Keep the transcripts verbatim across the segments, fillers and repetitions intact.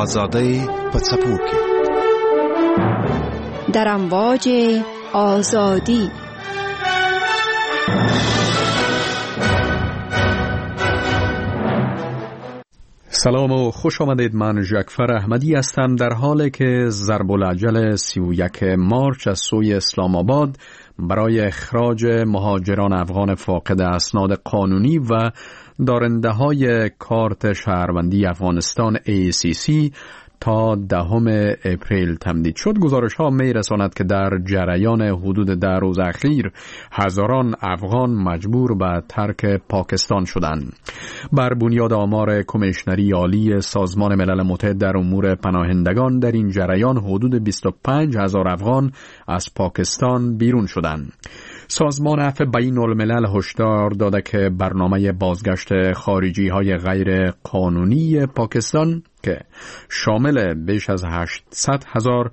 آزاده پڅپوکي در امواج آزادی. سلام و خوش آمدید. من ژکفر احمدی هستم. در حالی که ضرب العجل سی و یک مارچ از سوی اسلام آباد برای اخراج مهاجران افغان فاقد اسناد قانونی و دارنده های کارت شهروندی افغانستان ای سی سی تا دهم اپریل تمدید شد، گزارش ها می رساند که در جریان حدود ده روز اخیر هزاران افغان مجبور به ترک پاکستان شدند. بر بنیاد آمار کمیشنری عالی سازمان ملل متحد در امور پناهندگان، در این جریان حدود بیست و پنج هزار افغان از پاکستان بیرون شدند. سازمان عفو بین الملل هشدار داده که برنامه بازگشت خارجی های غیر قانونی پاکستان که شامل بیش از هشتصد هزار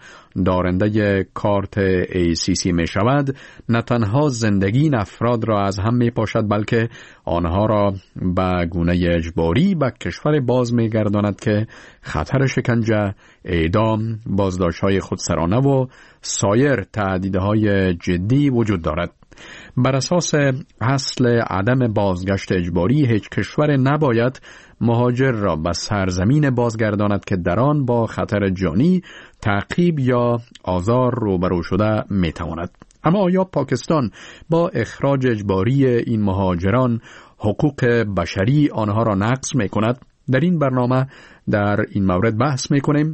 دارنده کارت ای سی سی می شود، نه تنها زندگی این افراد را از هم می پاشد، بلکه آنها را به گونه اجباری به کشور باز می گرداند که خطر شکنجه، اعدام، بازداشت های خودسرانه و سایر تهدیدهای جدی وجود دارد. بر اساس اصل عدم بازگشت اجباری، هیچ کشور نباید مهاجر را به سرزمین بازگرداند که در آن با خطر جانی، تعقیب یا آزار روبرو شده میتواند. اما آیا پاکستان با اخراج اجباری این مهاجران حقوق بشری آنها را نقض میکند؟ در این برنامه در این مورد بحث میکنیم.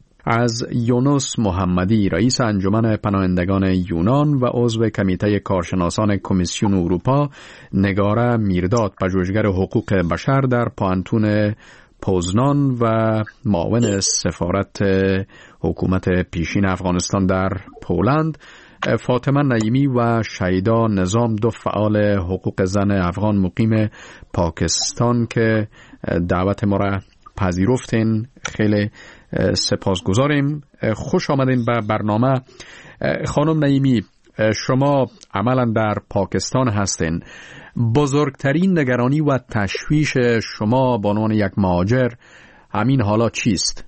از یونس محمدی، رئیس انجمن پناهندگان یونان و عضو کمیته کارشناسان کمیسیون اروپا، نگاره میرداد، پژوهشگر حقوق بشر در پانتون پوزنان و معاون سفارت حکومت پیشین افغانستان در پولند، فاطمه نعیمی و شیدا نظام، دو فعال حقوق زن افغان مقیم پاکستان که دعوت ما را پذیرفتین. خیلی سپاسگزاریم. خوش آمدین به برنامه. خانم نعیمی، شما عملا در پاکستان هستین. بزرگترین نگرانی و تشویش شما به عنوان یک مهاجر همین حالا چیست؟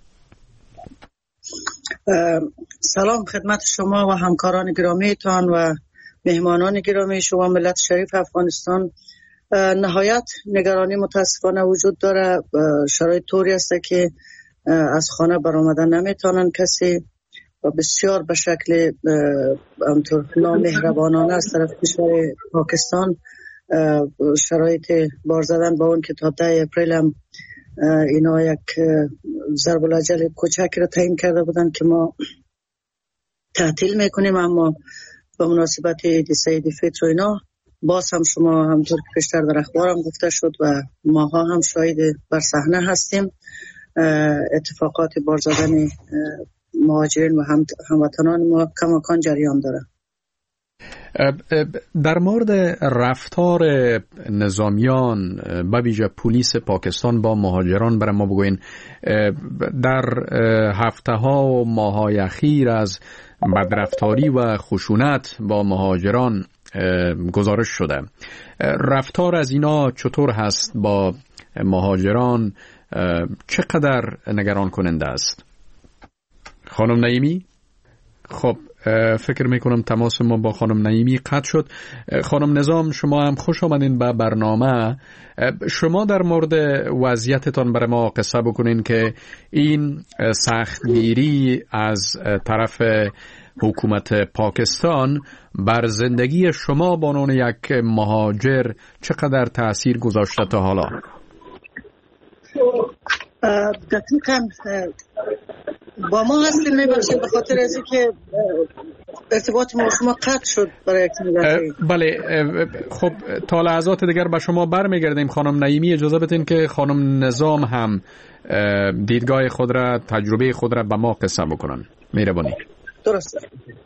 سلام خدمت شما و همکاران گرامیتان و مهمانان گرامی شما ملت شریف افغانستان. نهایت نگرانی متاسفانه وجود داره. شرایط طوری است که از خانه برآمدن نمیتونن کسی و بسیار به شکل همطور نامهربانانه از طرف کشور پاکستان شرایط بار زدن با اون که تا ده اپریل هم اینا یک ضرب العجل کوچک را تعیین کرده بودن که ما تعطیل میکنیم، اما به مناسبت عید سعید فطر و اینا باز هم شما همطور که پیشتر در اخبار هم گفته شد و ماها هم شاهد بر صحنه هستیم، اتفاقات بار زدن مهاجرین و هموطنان ما کماکان جریان داره. در مورد رفتار نظامیان به ویژه پلیس پاکستان با مهاجران برای ما بگوین. در هفته ها و ماه های اخیر از بدرفتاری و خشونت با مهاجران گزارش شده. رفتار از اینا چطور هست با مهاجران؟ چقدر نگران کننده است؟ خانم نعیمی؟ خب فکر میکنم تماس ما با خانم نعیمی قطع شد. خانم نظام، شما هم خوش آمدین به برنامه. شما در مورد وضعیتتان برای ما قصه بکنین که این سختگیری از طرف حکومت پاکستان بر زندگی شما به عنوان یک مهاجر چقدر تأثیر گذاشته تا حالا؟ دقیقاً با ما هستیم میبخشید به خاطر ازی که ارتباط ما شما قطع شد برای یک مدت. بله، خب تا لحظات دیگر به شما برمیگردیم. خانم نعیمی، اجازه بدین که خانم نظام هم دیدگاه خود را، تجربه خود را به ما قصه بکنن. مهربانی. درسته.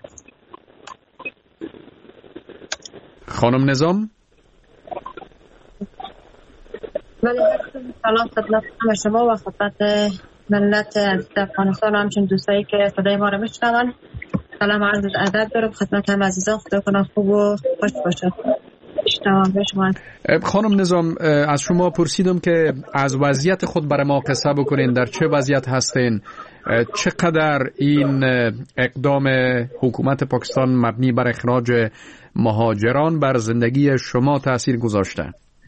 خانم نظام. بله، سلام خدمت شما و خدمت ملت افغانستان، همچنین دوستایی که صدای ما رو میشنون. سلام عرض ادب دارم خدمت هم عزیزان. خدا کنه خوب و خوش باشد. میشنوم به شما. خانم نظام، از شما پرسیدم که از وضعیت خود برای ما قصه بکنین، در چه وضعیت هستین، چقدر این اقدام حکومت پاکستان مبنی بر اخراج مهاجران بر زندگی شما تأثیر گذاشته؟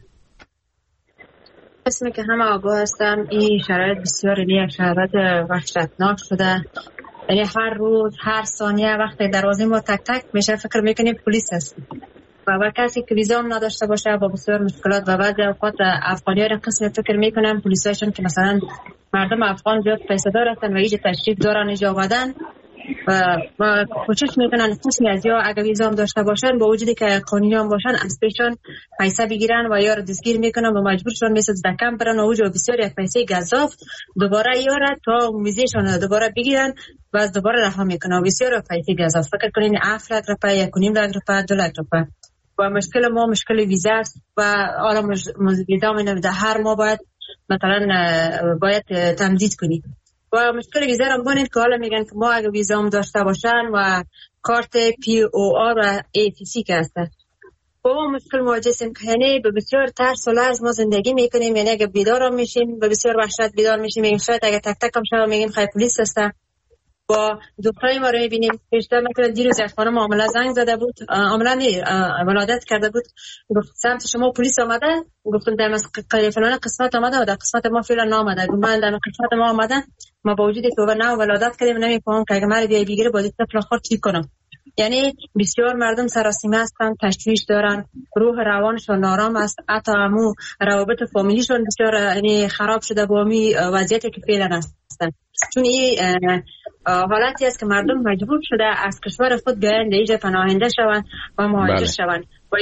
اسمی که همه آگاه هستم این شرایط بسیار یک شرایط وحشتناک شده. یعنی هر روز هر ثانیه وقتی دروازه ما تک تک میشه فکر میکنیم پلیس هست و با کسی که ویزا هم نداشته باشه با بسیار مشکلات و بعضی اوقات افغانی‌ها را قسم فکر میکنن پلیسایشون که مثلا مردم افغان زیاد پیسه دار هستن و اینجا تشریف دارن اینجا آمدن و و کوشش میکنن قسمی از یا اگه ویزا هم داشته باشن با وجودی که قانونی هم باشن از پیششون پیسه بگیرن و یا را دستگیر میکنن و مجبورشون میسه دکم برن و اوجا بسیار یک پیسه گزاف دوباره یاره تا ویزاشون دوباره بگیرن و از دوباره رها میکنن و بسیار پیسه گزاف. فکر کنین هفت لک روپیه، یک و نیم لک روپیه، دو لک روپیه و مشکل ما مشکل ویزا است و آرام ویزا می نمیده. هر ماه باید مثلا باید تمدید کنید و مشکل ویزا رو بانید که حالا میگن که ما اگه ویزا هم داشته باشن و کارت پی او آر و ای تی سی که هسته با ما مشکل مواجه هستیم که یعنی به بسیار ترس و لرز ما زندگی میکنیم. یعنی اگه بیدار هم میشیم به بسیار وحشت بیدار میشیم، میگیم شاید اگه تک تک هم شما میگیم خیلی پلیس هسته. با دخترای ما رو میبینیم پیشتر مثلا دیروز یک خانم عامله زنگ زده بود، عامله نی ولادت کرده بود، گفت سمت شما پلیس آمده، گفتم در فلان قسمت آمده و در قسمت ما فعلا نامده. گفتم من در قسمت ما آمده، ما با وجودی که نه ولادت کردیم نمیفهمم که اگه من بیای بگیره با دست طفل چی کنم. یعنی بسیار مردم سراسیمه هستن، تشویش دارن، روح روانشون نارام است، حتی همو روابط فامیلیشون بسیار یعنی خراب شده با می وضعیتی که فعلا هستن. چون این حالتی است که مردم مجبور شده از کشور خود بیاین اینجا پناهنده شوند و مهاجر شوند و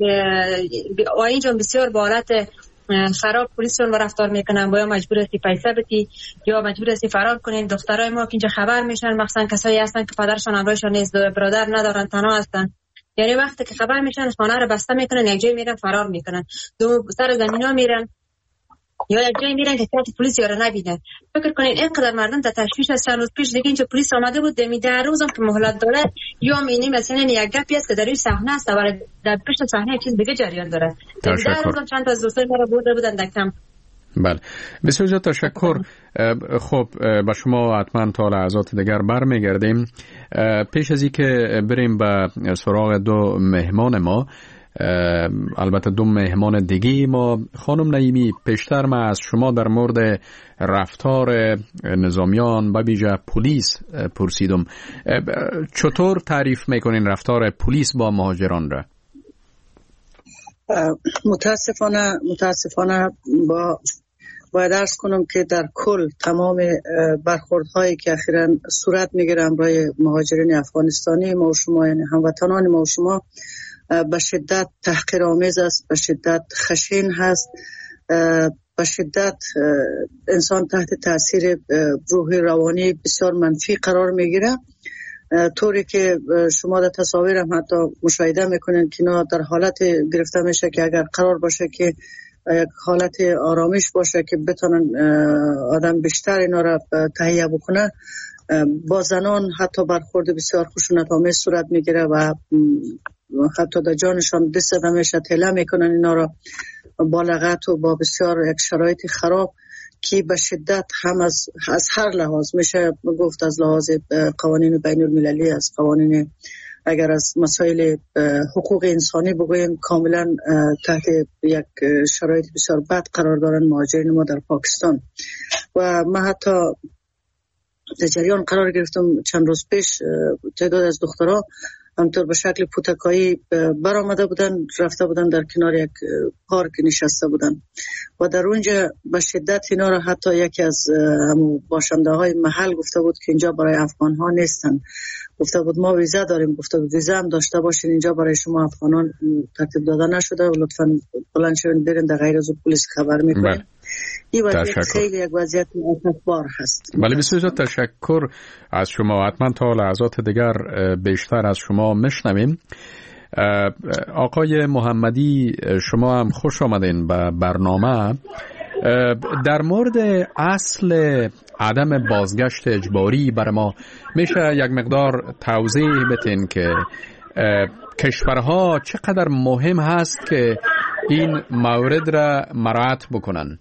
و اینجا بسیار با حالت خراب پلیسون و رفتار میکنن و یا مجبور هستی پیسه بدی یا مجبور هستی فرار کنین. دخترای ما که اینجا خبر میشن مثلا کسایی هستن که پدرشان همراهشان نیست، برادر ندارن، تنها هستن، یعنی وقتی که خبر میشن خانه رو بسته میکنن، یک جای میرن فرار میکنن، دو سر زمینا میرن یا یک جایی میرن که کسی پلیس یارو نبینه. فکر کنین اینقدر مردم در تشویش هستن. روز پیش دیگه اینجا پلیس آمده بود، دمی در روزم که مهلت داره یا مینی مثلا یک گپی است که در این صحنه است ولی در پشت صحنه چیز دیگه جریان داره. در روزم چند تا از دوستای ما رو برده بودن در کمپ. بله بسیار زیاد تشکر. خب با شما حتما تا لحظات دیگر برمیگردیم. پیش از اینکه بریم به سراغ دو مهمان ما، البته دو مهمان دیگه ما، خانم نعیمی پیشتر ما از شما در مورد رفتار نظامیان و ویژه پلیس پرسیدم. چطور تعریف میکنین رفتار پلیس با مهاجران را؟ متاسفانه متاسفانه با باید عرض کنم که در کل تمام برخوردهایی که اخیراً صورت میگیرن برای مهاجرین افغانستانی ما و شما، یعنی هموطنان ما و شما، به شدت تحقیرآمیز است، به شدت خشن هست، به شدت انسان تحت تاثیر روحی روانی بسیار منفی قرار میگیره، طوری که شما در تصاویر هم حتی مشاهده میکنین که اینا در حالت گرفته میشه که اگر قرار باشه که یک حالت آرامش باشه که بتونن آدم بیشتر اینا را تهیه بکنه، با زنان حتی برخورد بسیار خشونت‌آمیز صورت میگیره و حتی در جانشان دست زده میشه، تله میکنن اینا را با لغت و با بسیار یک شرایط خراب که به شدت هم از, از هر لحاظ میشه گفت، از لحاظ قوانین بین المللی، از قوانین اگر از مسائل حقوق انسانی بگویم، کاملا تحت یک شرایط بسیار بد قرار دارن مهاجرین ما در پاکستان. و من حتی در جریان قرار گرفتم چند روز پیش تعداد از دخترها همطور به شکل پوتکایی برآمده بودن، رفته بودن در کنار یک پارک نشسته بودن و در اونجا به شدت اینا را حتی یکی از همون باشنده های محل گفته بود که اینجا برای افغان ها نیستن، گفته بود ما ویزا داریم، گفته بود ویزا هم داشته باشین، اینجا برای شما افغانان ترتیب داده نشده و لطفاً بلند شوین برین در غیر از پلیس خبر میکنین. این وضعیت خیلی یک وضعیت متفاوت هست. بله بسیار تشکر از شما. حتما تا لحظات دیگر بیشتر از شما میشنویم. آقای محمدی شما هم خوش آمدین به برنامه. در مورد اصل عدم بازگشت اجباری برای ما میشه یک مقدار توضیح بدین که کشورها چقدر مهم هست که این مورد را مراعات بکنن؟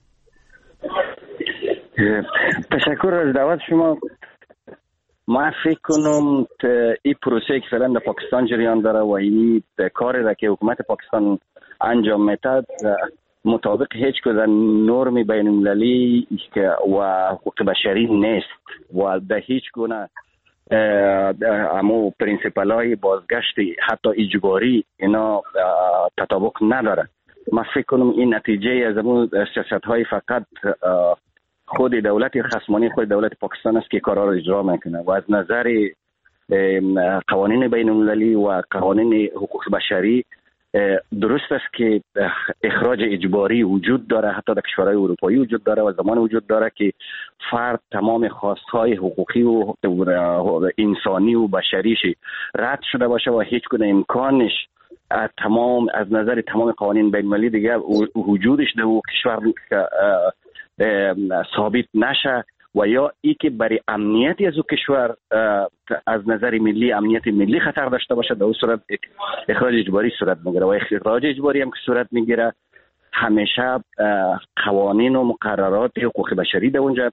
تشکر از دعوت شما. ما فکر کنم این پروسه که فعلا در پاکستان جریان داره و این کاری را که حکومت پاکستان انجام میده مطابق هیچ کدام نرم بین المللی و حقوق بشری نیست و در هیچ گونه امو پرینسیپل های بازگشت حتی اجباری اینا تطابق نداره. ما فکر کنم این نتیجه از امو سیاست های فقط خود دولت خصمانه خود دولت پاکستان است که کارا را اجرا میکنه و از نظر قوانین بین المللی و قوانین حقوق بشری درست است که اخراج اجباری وجود داره، حتی در کشورهای اروپایی وجود داره و زمان وجود داره که فرد تمام خواستهای حقوقی و انسانی و بشریش رد شده باشه و هیچ گونه امکانش از تمام از نظر تمام قوانین بین المللی دیگه وجودش در کشور ثابت نشه و یا ای که برای امنیتی از او کشور از نظر ملی امنیت ملی خطر داشته باشه در اون صورت اخراج اجباری صورت میگیره و اخراج اجباری هم که صورت میگیره همیشه قوانین و مقررات حقوق بشری در اونجا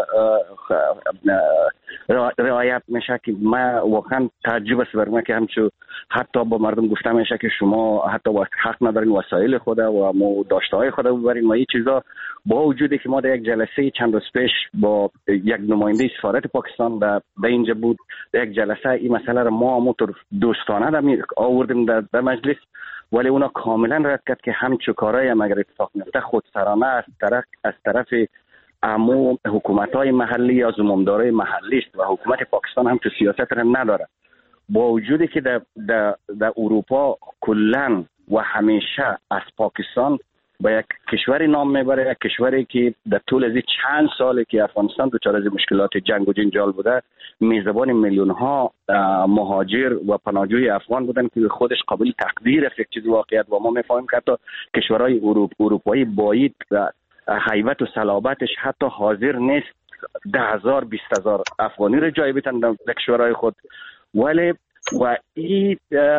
رعایت میشه که ما واقعا تعجب است بر ما که همچون حتی با مردم گفته میشه که شما حتی حق ندارین وسایل خود و مو داشته های خود ببرین و این چیزا با وجودی که ما در یک جلسه چند روز پیش با یک نماینده سفارت پاکستان در اینجا بود در یک جلسه این مسئله را ما همونطور دوستانه در آوردیم در, در مجلس ولی اونا کاملا رد کرد که همچو کارهای هم اگر اتفاق میفته خودسرانه از طرف از طرف امو حکومت‌های محلی یا زمامدارای محلی است و حکومت پاکستان هم تو سیاست را نداره. با وجودی که در, در, در اروپا کلن و همیشه از پاکستان با یک کشوری نام میبره، یک کشوری که در طول از چند ساله که افغانستان دچار از مشکلات جنگ و جنجال بوده میزبان میلیون ها مهاجر و پناهجوی افغان بودن که خودش قابل تقدیر است یک چیز واقعیت و ما میفهمیم که حتی کشورهای اروپایی باید هیبت و صلابتش حتی حاضر نیست ده هزار بیست هزار افغانی رو جای بیتن در کشورهای خود ولی و این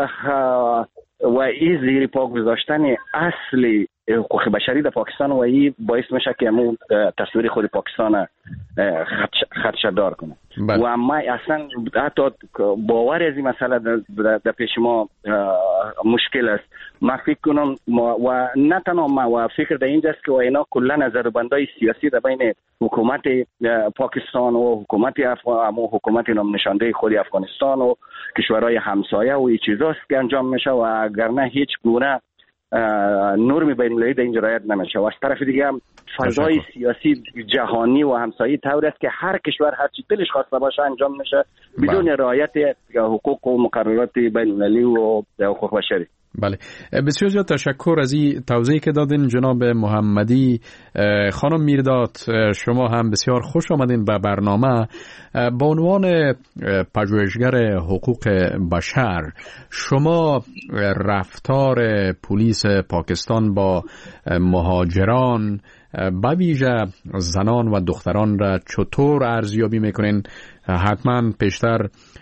و این زیر پا گذاشتن اصلی حقوق بشری در پاکستان و این باعث میشه که همون تصویر خود پاکستان خدشه‌دار کنه بله. و اما اصلا حتی باور از این مسئله در, در پیش ما مشکل است. ما فکر کنم و نه تنها ما و فکر در اینجاست که و اینا کلا نظربندهای سیاسی در بین حکومت پاکستان و حکومت افغان و حکومت نام نشانده خود افغانستان و کشورهای همسایه و این چیزاست که انجام میشه و اگر نه هیچ گونه نرم بین المللی در اینجا رعایت نمیشه و از طرف دیگه هم فضای سیاسی جهانی و همسایه طور است که هر کشور هر چی دلش خواسته باشه انجام میشه بدون رعایت حقوق و مقررات بین المللی و حقوق بشری. بله بسیار زیاد تشکر از این توضیحی که دادین جناب محمدی. خانم میرداد شما هم بسیار خوش آمدین به برنامه. به عنوان پژوهشگر حقوق بشر شما رفتار پلیس پاکستان با مهاجران به ویژه زنان و دختران را چطور ارزیابی میکنین؟ حتما پیشتر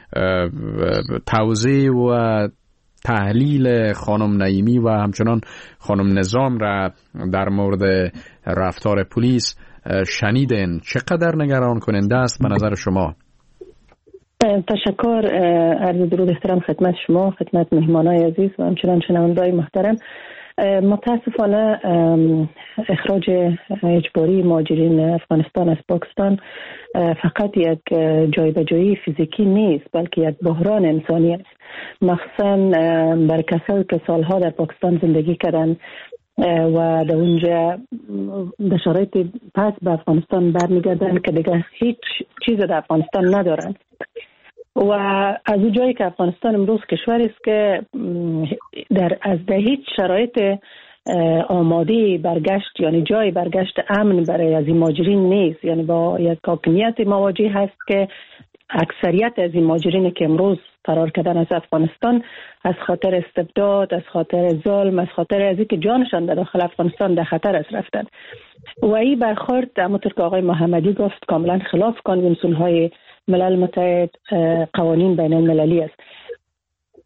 توضیح و تحلیل خانم نعیمی و همچنان خانم نظام را در مورد رفتار پلیس شنیدین. چقدر نگران کننده است به نظر شما؟ تشکر، عرض درود احترام خدمت شما، خدمت مهمانای عزیز و همچنان شنوندگان محترم. متاسفانه اخراج اجباری مهاجرین افغانستان از پاکستان فقط یک جایبجایی فیزیکی نیست بلکه یک بحران انسانی است، مخصوصا بر کسایی که سالها در پاکستان زندگی کردن و در اونجا در شرایط پس به افغانستان برمیگردن که دیگه هیچ چیز در افغانستان ندارن و از اون جایی که افغانستان امروز کشوری است که در از در هیچ شرایط آماده برگشت یعنی جای برگشت امن برای از این مهاجرین نیست، یعنی با یک حاکمیت مواجه هست که اکثریت از این مهاجرین که امروز فرار کردن از افغانستان از خاطر استبداد، از خاطر ظلم، از خاطر از اینکه جانشان در داخل افغانستان در خطر است رفتن و این برخورد همونطور که آقای محمدی گفت کاملا خلاف کنوانسیون‌های ملل متحد، قوانین بین المللی است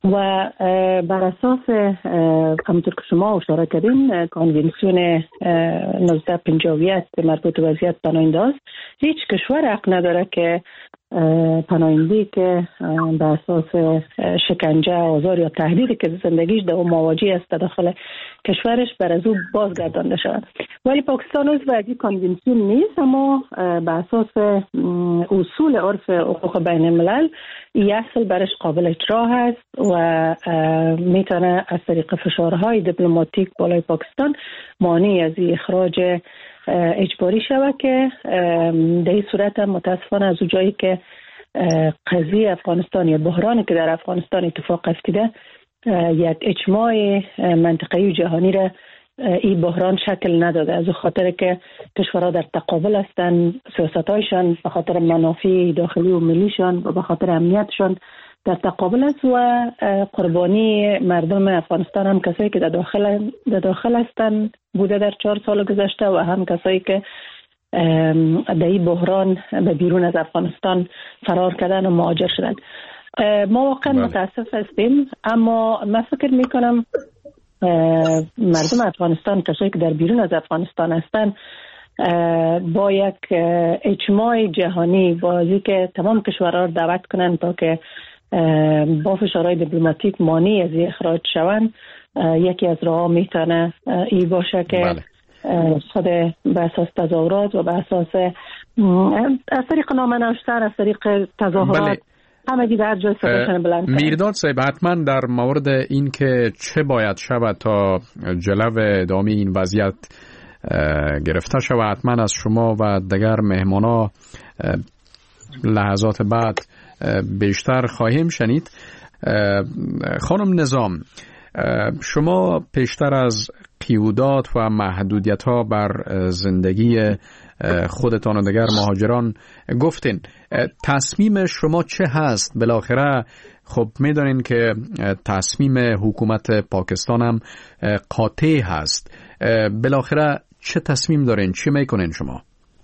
و بر اساس همونطور که شما اشاره کردین کانونسیون نوزده و پنجاه و یک مربوط به وضعیت پناهنده است، هیچ کشور حق نداره که پناهنده‌ای که به اساس شکنجه، آزار یا تهدیدی که زندگیش در اون مواجه است داخل کشورش بر از او بازگردانده شود. ولی پاکستان عضو از این کانونسیون نیست، اما به اساس اصول عرف حقوق بین الملل این اصل برش قابل اجرا هست و میتونه از طریق فشارهای دیپلماتیک بالای پاکستان مانع از اخراج اجباری شود که در این صورت متاسفانه از اون جایی که قضیه افغانستان یا بحرانی که در افغانستان اتفاق افتیده یک اجماع منطقه‌ای و جهانی را این بحران شکل نداده، از خاطر که کشورها در تقابل هستند، سیاست‌هایشان به خاطر منافع داخلی و ملیشان و به خاطر امنیتشان در تقابل است و قربانی مردم افغانستان هم کسایی که در داخل در داخل هستند بوده در چهار سال گذشته و هم کسایی که در این بحران به بیرون از افغانستان فرار کردن و مهاجر شدن. ما واقعا متاسف هستیم، اما من فکر میکنم مردم افغانستان، کسایی که در بیرون از افغانستان هستند، با یک اجماع جهانی با که تمام کشورها را دعوت کنند تا که با فشارهای دیپلماتیک مانع از اخراج شوند، یکی از راه میتونه این باشه که بله. خود به اساس تظاهرات و به اساس از طریق نامه نوشتن، از طریق تظاهرات بله. همه در جای صداشون بلند کنند. میرداد صاحب، حتما در مورد این که چه باید شود تا جلو ادامه این وضعیت گرفته شود حتما از شما و دیگر مهمانا لحظات بعد بیشتر خواهیم شنید. خانم نظام، شما پیشتر از قیودات و محدودیت ها بر زندگی خودتان و دیگر مهاجران گفتین. تصمیم شما چه هست؟ بالاخره خب میدانین که تصمیم حکومت پاکستان هم قاطع هست. بالاخره چه تصمیم دارین؟ چی میکنین شما؟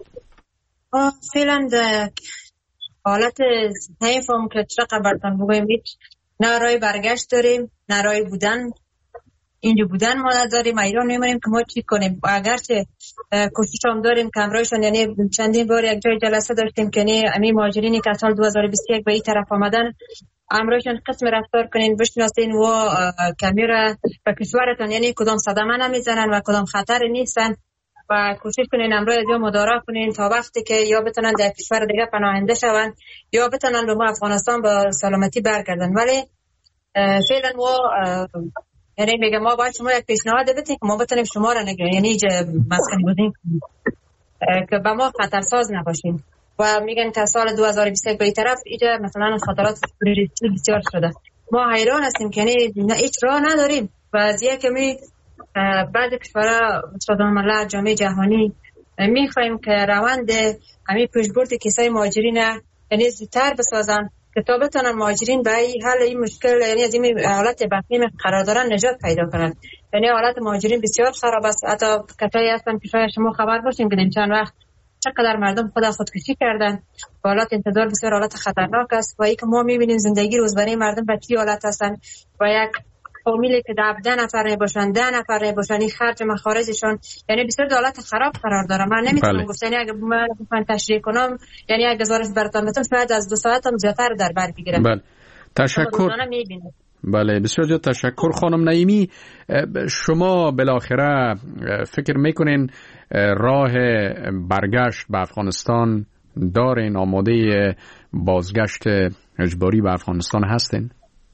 فعلا حالت نمیفهم که چقدر برتان بگویم، هیچ نه رای برگشت داریم نه رای بودن. اینجا بودن ما نداریم، ایران میمونیم که ما چی کنیم. اگرچه کوشش هم داریم کمرایشان، یعنی چندین بار یک جای جلسه داشتیم که نه امی مهاجرینی که سال دو هزار و بیست و یک به این طرف آمدن امرایشان قسم رفتار کنین، بشناسین و کمیره به کشورتان، یعنی کدام صدمه نمیزنن و کدام خطر نیستن و کوشش کنین امروز از یا مدارا کنین تا وقتی که یا بتونن در کشور دیگه پناهنده شون یا بتونن به ما افغانستان با سلامتی برگردن. ولی فعلا ما یعنی میگم ما باید شما یک پیشنهاد بدین که ما بتونیم شما را نگرانیم، یعنی مسکنی بودیم که به ما خطرساز نباشیم. و میگن که سال دو هزار و بیست و یک به این طرف اینجا مثلا خطرات تروریستی بسیار شده. ما حیران هستیم که یعنی هیچ راه نداریم و از یک کمی بعضی کشورها سازمان ملل، جامعه جهانی میخوایم که روند همین پیشبرد کیسای مهاجرین یعنی زودتر بسازن که تا بتونن مهاجرین به حل این مشکل، یعنی از این حالت بحثی قرار دارن نجات پیدا کنن. یعنی حالت مهاجرین بسیار خراب است. حتی کسایی هستن که شاید شما خبر باشین که چند وقت چقدر مردم خود خودکشی کردن. حالت انتظار بسیار حالت خطرناک است و ای که ما میبینیم زندگی روزمره مردم به چه حالت هستن و یک فامیلی که ده نفر نباشن ده نفر نباشن این خرج مخارجشون یعنی بسیار حالت خراب قرار داره. من نمیتونم بله. گفتن اگه من بخوام تشریح کنم یعنی اگه گزارش براتون بدم شاید از دو ساعت هم زیادتر در بر بگیرم. بله تشکر. بله بسیار زیاد تشکر. خانم نعیمی، شما بالاخره فکر میکنین راه برگشت به افغانستان دارین؟ آماده بازگشت اجباری به افغانستان هستین؟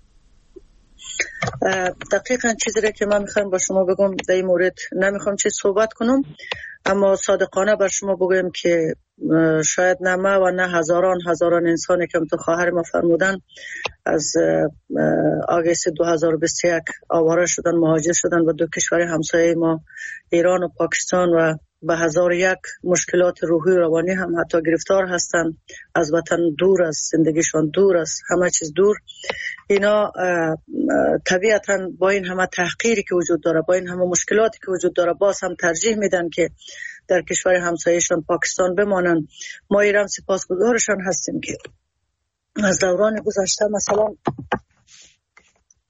دقیقاً چیزی را که من میخوام با شما بگم در این مورد نمیخوام چیز صحبت کنم، اما صادقانه بر شما بگم که شاید نه ما و نه هزاران هزاران انسانی که تو خواهر ما فرمودن از آگست دو هزار و بیست و یک آواره شدن، مهاجر شدن و دو کشور همسایه ما ایران و پاکستان و به هزار یک مشکلات روحی و روانی هم حتی گرفتار هستند، از وطن دور، از زندگیشان دور، از همه چیز دور. اینا طبیعتاً با این همه تحقیری که وجود داره، با این همه مشکلاتی که وجود داره، باز هم ترجیح میدن که در کشور همسایه‌شان پاکستان بمانن. ما ایران سپاسگزارشان هستیم که از دوران گذشته مثلا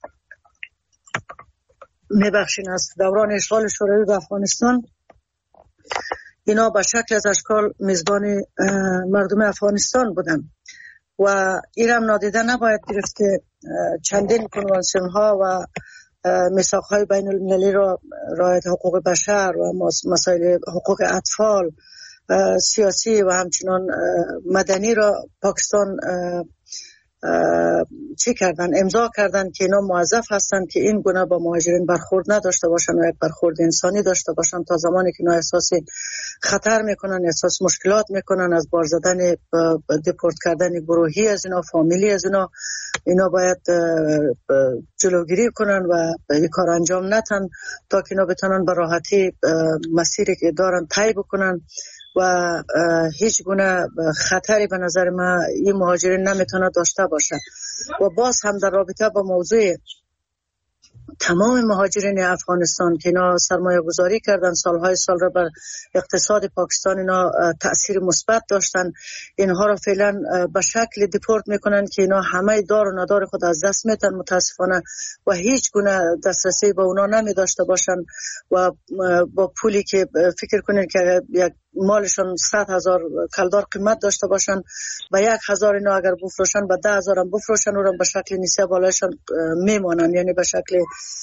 میبخشین از دوران اشغال شوروی به افغانستان اینا به شکل از اشکال میزبان مردم افغانستان بودن و ایرم نادیده نباید گرفت که چندین کنوانسیون ها و میثاق های بین المللی را رعایت حقوق بشر و مسائل حقوق اطفال سیاسی و همچنان مدنی را پاکستان چی کردن امضا کردن که اینا موظف هستند که این گونه با مهاجرین برخورد نداشته باشن و یک برخورد انسانی داشته باشن تا زمانی که اینا احساس خطر میکنن، احساس مشکلات میکنن، از بار زدن دیپورت کردن گروهی از اینا، فامیلی از اینا، اینا باید جلوگیری کنن و این کار انجام ندن تا که اینا بتونن به راحتی مسیری که دارن طی بکنن و هیچ گونه خطری به نظر من این مهاجرین نمیتونه داشته باشه. و باز هم در رابطه با موضوع تمام مهاجرین افغانستان که اینا سرمایه گذاری کردن سالهای سال را بر اقتصاد پاکستان، اینا تأثیر مثبت داشتن، اینها را فعلا به شکل دیپورت میکنن که اینا همه دار و ندار خود از دست میتن متاسفانه و هیچ گونه دسترسی به اونا نمی داشته باشن و با پولی که فکر کنین که یک مالشان صد هزار کلدار قیمت داشته باشن و یک هزار اینا اگر بفروشن و ده هزار هم بفروشن او را به شکل نیسه بالایشان میمانن، یعنی به شکل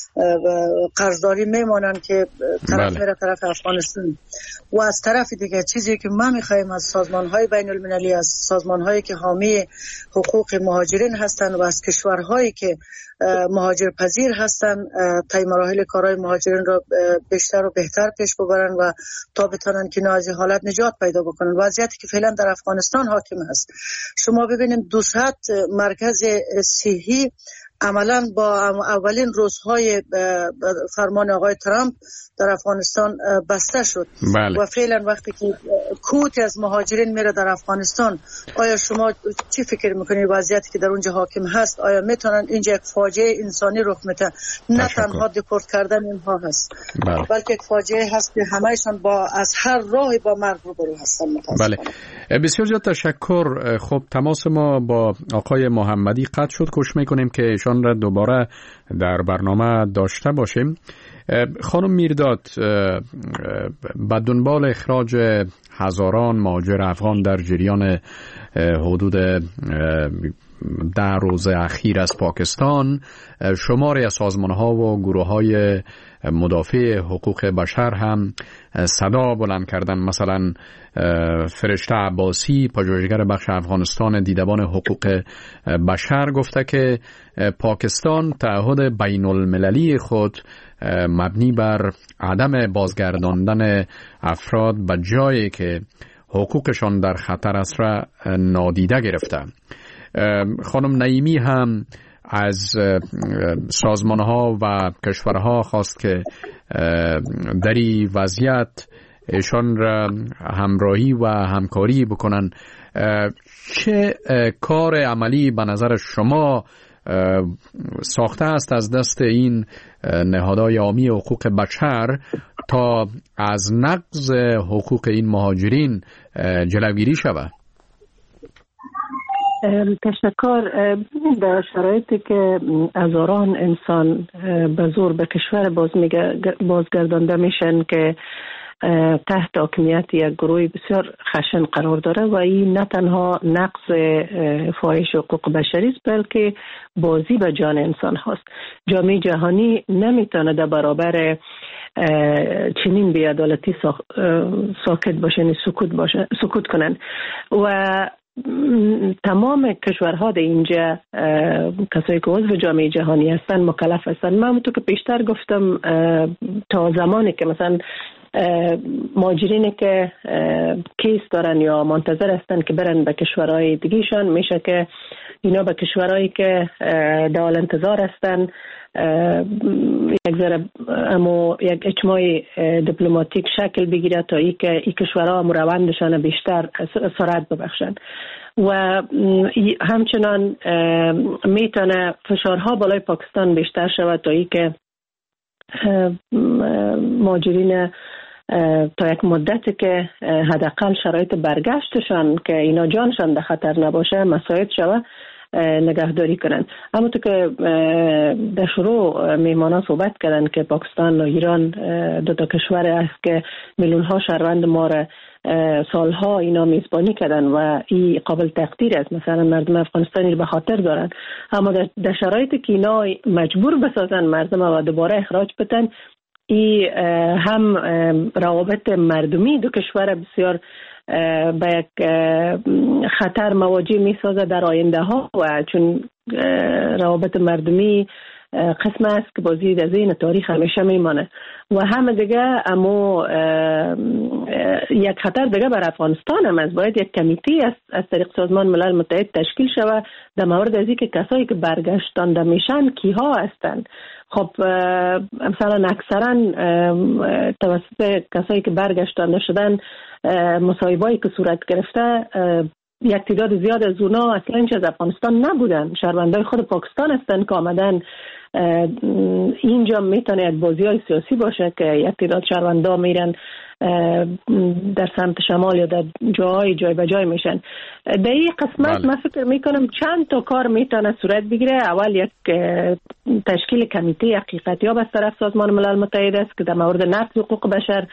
قرضداری میمانن که طرف بله. میره طرف افغانستان. و از طرف دیگه چیزی که ما میخوایم از سازمان های بین المللی، از سازمان هایی که حامی حقوق مهاجرین هستن و از کشورهایی که مهاجر پذیر هستن تا مراحل کارهای مهاجرین را بیشتر و بهتر پیش ببرن و تا بتونن که از حالت نجات پیدا بکنن. وضعیتی که فعلا در افغانستان حاکم است، شما ببینید دویست مرکز صحی عملا با اولین روزهای فرمان آقای ترامپ در افغانستان بسته شد. بله. و فعلا وقتی که کوت از مهاجرین میره در افغانستان، آیا شما چی فکر میکنید وضعیتی که در اونجا حاکم هست؟ آیا میتونن اینجا یک فاجعه انسانی رخ میده؟ نه تنها دیپورت کردن اینها هست، بله. بلکه یک فاجعه هست که همهشان با از هر راهی با مرگ روبرو هستن. بله. بسیار زیاد تشکر. خب تماس ما با آقای محمدی قطع شد. کوشش میکنیم که ایشان را دوباره در برنامه داشته باشیم. خانم میرداد، به دنبال اخراج هزاران مهاجر افغان در جریان حدود ده روز اخیر از پاکستان، شماری از سازمان‌ها و گروه‌های مدافع حقوق بشر هم صدا بلند کردن. مثلا فرشته عباسی، پژوهشگر بخش افغانستان دیدبان حقوق بشر، گفته که پاکستان تعهد بین المللی خود مبنی بر عدم بازگرداندن افراد به جایی که حقوقشان در خطر است را نادیده گرفته. خانم نعیمی هم از سازمانها و کشورها خواست که در این وضعیت ایشان را همراهی و همکاری بکنن. چه کار عملی به نظر شما ساخته است از دست این نهادهای عامی حقوق بشر تا از نقض حقوق این مهاجرین جلوگیری شود؟ تشکر. در شرایطی که هزاران انسان به زور به کشور باز بازگردانده میشن که تحت حاکمیت یک گروه بسیار خشن قرار داره و این نه تنها نقض فاحش حقوق بشری است بلکه بازی به جان انسان هاست. جامعه جهانی نمیتونه در برابر چنین بی‌عدالتی ساکت باشن، سکوت باشن، سکوت کنن و تمام کشورها در اینجا کسایی که عضو جامعه جهانی هستن مکلف هستن. من همونطور که پیشتر گفتم تا زمانی که مثلا مهاجرینی که کیس دارن یا منتظر هستن که برن به کشورهای دیگهشان، میشه که اینا به کشورهایی که در حال انتظار هستن یک ذره اما یک اجماع دیپلماتیک شکل بگیره تا ای که این کشورها روندشان بیشتر سرعت ببخشن و همچنان میتونه فشارها بالای پاکستان بیشتر شود تا ای که مهاجرین تا یک مدتی که حداقل شرایط برگشتشان که اینا جانشان در خطر نباشه مساعد شود، نگهداری کنند. همونطور که در شروع میهمانان صحبت کردن که پاکستان و ایران دو تا کشور است که میلیون ها شهروند ما را سالها اینا میزبانی کردن و این قابل تقدیر است. مثلا مردم افغانستانی به خاطر دارن، اما در شرایطی که اینا مجبور بسازن مردم و دوباره اخراج بدن، این هم روابط مردمی دو کشور بسیار به یک خطر مواجه می سازه در آینده ها، و چون روابط مردمی قسم است که بازی در ذهن تاریخ همیشه میمانه. و هم دیگه اما یک خطر دیگه بر افغانستان هم است. باید یک کمیتی از, از طریق سازمان ملل متحد تشکیل شود در مورد از اینکه کسایی که برگشتانده میشن کیها هستند. خب مثلا اکثرا توسط کسایی که برگشتانده شدن مصاحبه‌ای که صورت گرفته، یک تعداد زیاد از اونا اصلا هیچ از افغانستان نبودن، شهروندای خود پاکستان هستن که آمدن اینجا. میتونه یک بازی‌های سیاسی باشه که یک تعداد شهروندا میرن در سمت شمال یا در جای جای به جای میشن. در این قسمت من فکر میکنم چند تا کار میتونه صورت بگیره. اول یک تشکیل کمیته حقیقتیاب از طرف سازمان ملل متحد است که در مورد نقض حقوق بشر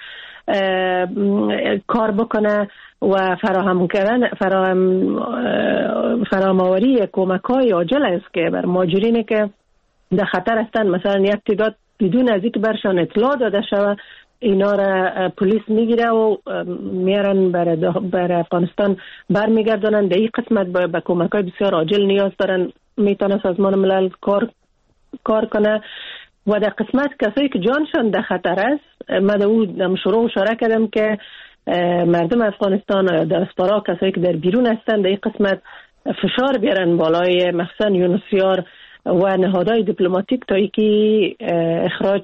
کار بکنه و فراهم کردن فراهم فراهم‌آوری کمک‌های عاجل است که بر مهاجرینی که در خطر هستند، مثلا یک تعداد بدون از اینکه برشان اطلاع داده شود اینا را پلیس میگیره و میارن بر بر افغانستان برمیگردونن. در این قسمت به کمک‌های بسیار عاجل نیاز دارن، میتونه سازمان ملل کار کار کنه. و در قسمت کسایی که جانشان در خطر است، من در اون شروع اشاره کردم که مردم افغانستان و دیاسپورا، کسایی که در بیرون هستند، در این قسمت فشار بیارن بالای مخصوصا یونسیار و نهادهای دیپلماتیک تا اینکه اخراج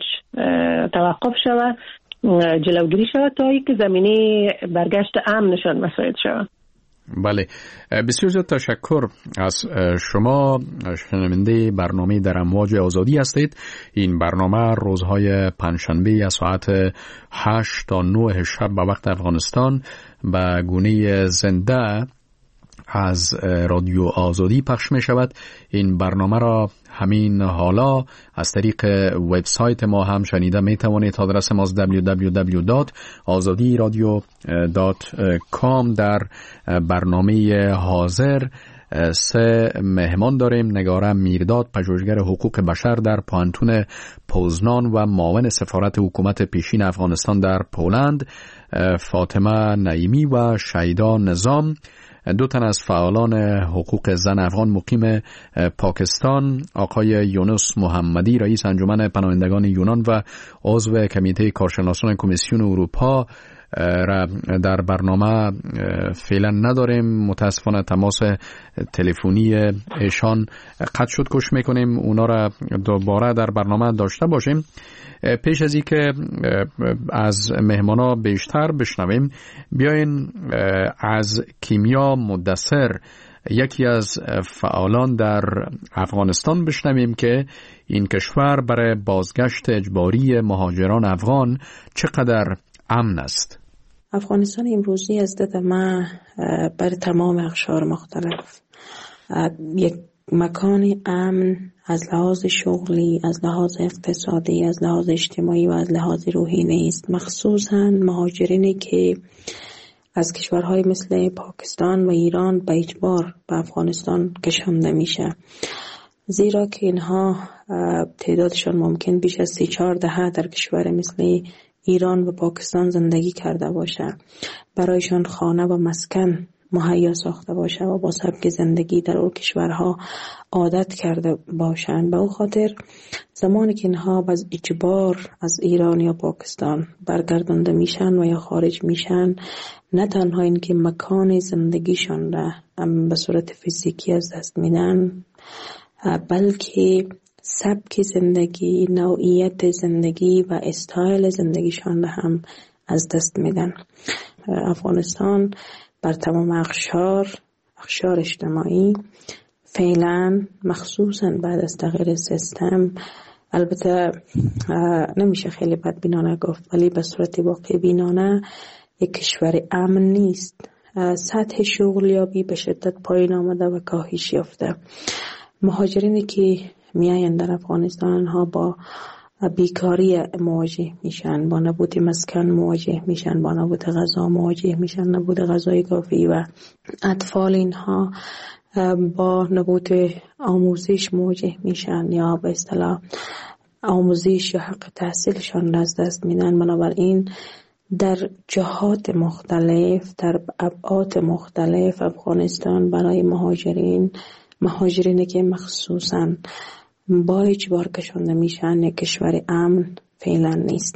توقف شود، جلوگیری شود تا اینکه زمینه برگشت امنشان مساعد شود. بله، بسیار زیاد تشکر از شما. شنونده برنامه در امواج آزادی هستید. این برنامه روزهای پنجشنبه از ساعت هشت تا نه شب به وقت افغانستان به گونه زنده از رادیو آزادی پخش می شود. این برنامه را همین حالا از طریق وبسایت ما هم شنیده می توانید. آدرس ما دبلیو دبلیو دبلیو دات آزادی رادیو دات کام. در برنامه حاضر سه مهمان داریم: نگاره میرداد، پژوهشگر حقوق بشر در پانتون پوزنان و معاون سفارت حکومت پیشین افغانستان در پولند، فاطمه نعیمی و شیدا نظام، دو تن از فعالان حقوق زن افغان مقیم پاکستان، آقای یونس محمدی رئیس انجمن پناهندگان یونان و عضو کمیته کارشناسان کمیسیون اروپا را در برنامه فعلا نداریم. متاسفانه تماس تلفنی ایشان قطع شد. کوشش میکنیم اونا را دوباره در برنامه داشته باشیم. پیش از این که از مهمانا بیشتر بشنویم، بیاین از کیمیا مدثر، یکی از فعالان در افغانستان، بشنویم که این کشور برای بازگشت اجباری مهاجران افغان چقدر امن است. افغانستان امروزی از دید ما بر تمام اقشار مختلف یک مکان امن از لحاظ شغلی، از لحاظ اقتصادی، از لحاظ اجتماعی و از لحاظ روحی نیست، مخصوصاً مهاجرینی که از کشورهای مثل پاکستان و ایران به اجبار به افغانستان کشانده میشه، زیرا که اینها تعدادشان ممکن بیش از سی چهار دهه در کشور مثل ایران و پاکستان زندگی کرده باشه، برایشان خانه و مسکن مهیا ساخته باشه و با سبک زندگی در اون کشورها عادت کرده باشند. به او خاطر زمانی که اینها باز اجبار از ایران یا پاکستان برگردانده میشن و یا خارج میشن، نه تنها این که مکان زندگیشان را به صورت فیزیکی از دست میدن، بلکه سبک زندگی، نوعیت زندگی و استایل زندگیشان را هم از دست میدن. افغانستان بر تمام اقشار اقشار اجتماعی فعلا، مخصوصا بعد از تغییر سیستم، البته نمیشه خیلی بدبینانه گفت ولی به صورت واقع بینانه یک کشور امن نیست. سطح شغلیابی به شدت پایین آمده و کاهش یافته. مهاجرینی که میاین در افغانستان ها با بیکاری مواجه میشن، با نبود مسکن مواجه میشن، با نبود غذا مواجه میشن، نبود غذای کافی، و اطفال اینها با نبود آموزش مواجه میشن یا به اصطلاح آموزش یا حق تحصیلشان را از دست میدن. بنابراین در جهات مختلف، در ابعاد مختلف، افغانستان برای مهاجرین مهاجرینی که مخصوصاً با اجبار کشانده میشن یک کشور امن فعلا نیست.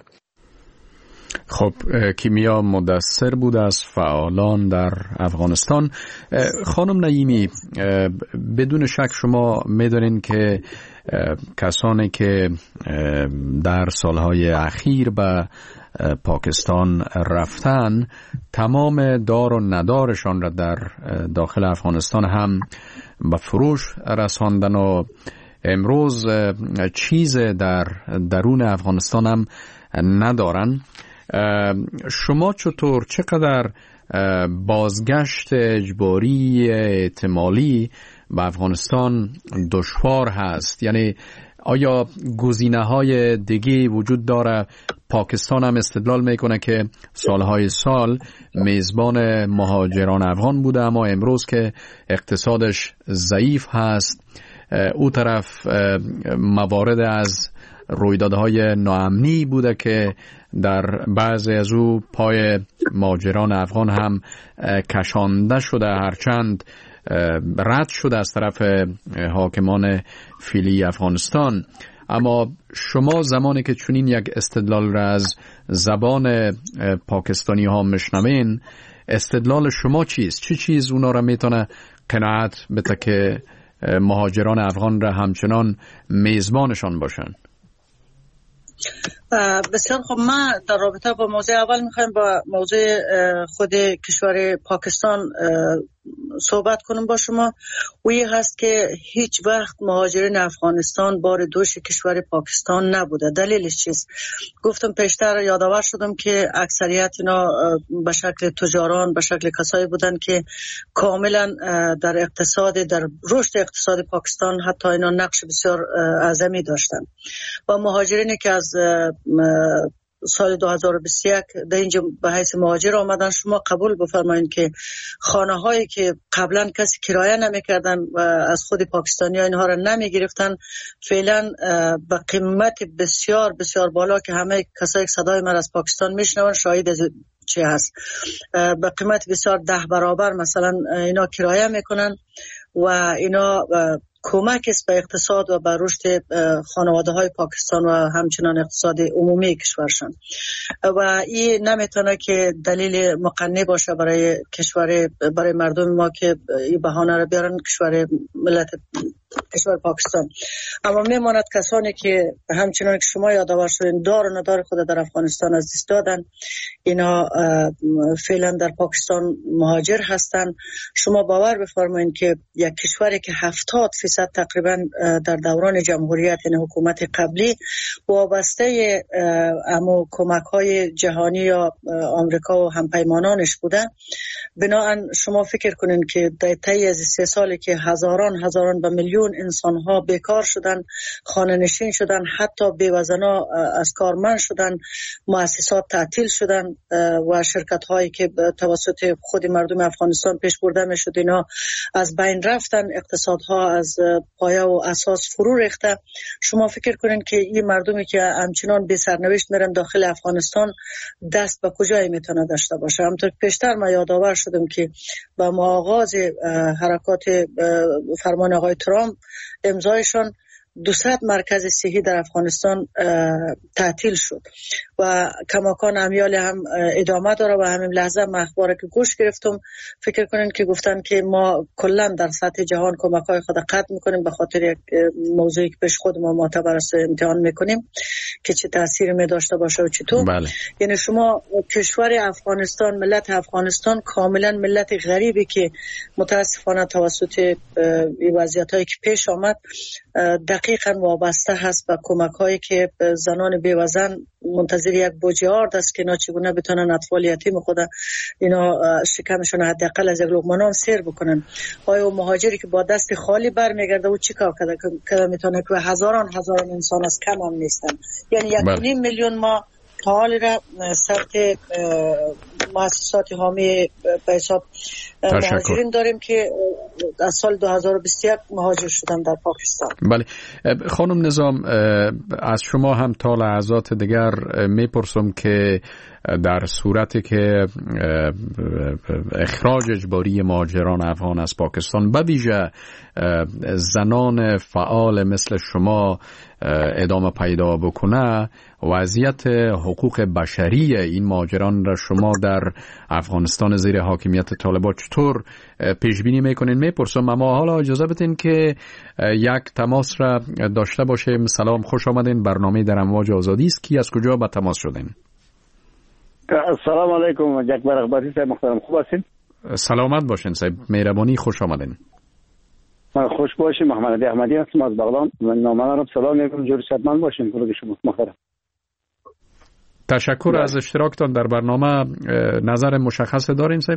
خب کیمیا مدثر بود از فعالان در افغانستان. خانم نعیمی، بدون شک شما میدونین که کسانی که در سالهای اخیر به پاکستان رفتن تمام دار و ندارشان را در داخل افغانستان هم به فروش رساندن و امروز چیز در درون افغانستان هم ندارن. شما چطور، چقدر بازگشت اجباری احتمالی به افغانستان دشوار هست؟ یعنی آیا گزینه‌های دیگه وجود داره؟ پاکستان هم استدلال میکنه که سالهای سال میزبان مهاجران افغان بوده، اما امروز که اقتصادش ضعیف هست، او طرف موارد از رویدادهای ناامنی بوده که در بعضی از او پای مهاجران افغان هم کشانده شده، هرچند رد شده از طرف حاکمان فعلی افغانستان. اما شما زمانی که چنین یک استدلال را از زبان پاکستانی ها مشنوین، استدلال شما چیست؟ چی چیز اونا را میتونه قناعت بده که مهاجران افغان را همچنان میزبانشان باشن؟ بسیار خب، ما در رابطه با موضوع اول میخوایم با موضوع خود کشور پاکستان صحبت کنم با شما. و این هست که هیچ وقت مهاجرین افغانستان بار دوش کشور پاکستان نبوده. دلیلش چیست؟ گفتم پیشتر یادآور شدم که اکثریت اینا به شکل تجاران، به شکل کسایی بودن که کاملا در اقتصاد، در رشد اقتصاد پاکستان حتی اینا نقش بسیار اعظمی داشتن. و مهاجرینی که از سال دو هزار و بیست و یک در اینجا به حیث مهاجر آمدن، شما قبول بفرمایید که خانه هایی که قبلا کسی کرایه نمی کردن و از خود پاکستانی ها اینها را نمی گرفتن، فعلا به قیمت بسیار بسیار بالا که همه کسایی که صدای من از پاکستان میشنون شاهد از چی هست، به قیمت بسیار ده برابر مثلا اینا کرایه میکنن و اینا کمک است به اقتصاد و به رشد خانواده های پاکستان و همچنان اقتصاد عمومی کشورشان. و این نمیتونه که دلیل مقنع باشه برای کشور، برای مردم ما که این بهانه رو بیارن کشور ملت کشور پاکستان. اما میماند کسانی که همچنان که شما یادآور شدین دار و ندار خود در افغانستان از دست دادن، اینا فعلا در پاکستان مهاجر هستن. شما باور بفرمایید که یک کشوری که هفتاد فیصد تقریبا در دوران جمهوریت، یعنی حکومت قبلی، وابسته امو کمک های جهانی یا آمریکا و همپیمانانش بوده، بنابراین شما فکر کنین که در طی از سه سالی که هزاران هزاران به میلیون انسان ها بیکار شدن، خانه نشین شدن، حتی بیوزنا از کارمند شدن، مؤسسات تعطیل شدن و شرکت هایی که توسط خود مردم افغانستان پیش برده می شد اینا از بین رفتن، اقتصادها از پایه و اساس فرو ریخته. شما فکر کنین که این مردمی که همچنان بی سرنوشت میرن داخل افغانستان دست به کجایی میتونه داشته باشه؟ همونطور پیشتر ما یادآور شدم که با ما آغاز حرکات فرمان آقای ترامپ امضایشان دویست مرکز صحی در افغانستان تعطیل شد و کماکان امیال هم ادامه داره. و همین لحظه من اخباری که گوش گرفتم فکر کنین که گفتن که ما کلا در سطح جهان کمک‌های خود قطع میکنیم به خاطر یک موضوعی که پیش خود ما معتبر است امتحان میکنیم که چه تأثیری می داشته باشه و چطور. بله. یعنی شما کشور افغانستان، ملت افغانستان کاملا ملت غریبی که متاسفانه توسط این وضعیتایی که پیش آمد دقیقاً وابسته هست به کمک هایی که زنان بیوزن منتظر یک بوجه آرد است که اینا چگونه بتونن اطفال یتیم خود اینا شکمشون حداقل از یک لقمه نان سیر بکنن. آیا مهاجری که با دست خالی برمیگرده او چیکار کرده که میتونه که هزاران هزاران انسان از کم هم نیستن. یعنی یک نیم میلیون ما تا حال را سطح مؤسسات حامی به حساب مهاجرین داریم که از سال دو هزار و بیست و یک مهاجر شدن در پاکستان. بله خانم نظام، از شما هم تا لحظات دیگر میپرسم که در صورتی که اخراج اجباری مهاجران افغان از پاکستان به ویژه زنان فعال مثل شما ادامه پیدا بکنه، وضعیت حقوق بشری این مهاجران را شما در افغانستان زیر حاکمیت طالبان چطور پیش بینی میکنین؟ میپرسم. اما حالا اجازه بدین که یک تماس را داشته باشیم. سلام، خوش آمدین. برنامه در امواج آزادی است. کی از کجا به تماس شدین؟ سلام علیکم جکبر اخباری صاحب محترم، خوب هستین؟ سلامت باشین صاحب، مهربانی، خوش آمدین. خوش باشین. محمد احمدی هستم از بغلان. من نامه را سلام میکنم، جور صحتمند باشین کلوگ شما محترم. تشکر از اشتراکتان در برنامه. نظر مشخص دارین صاحب؟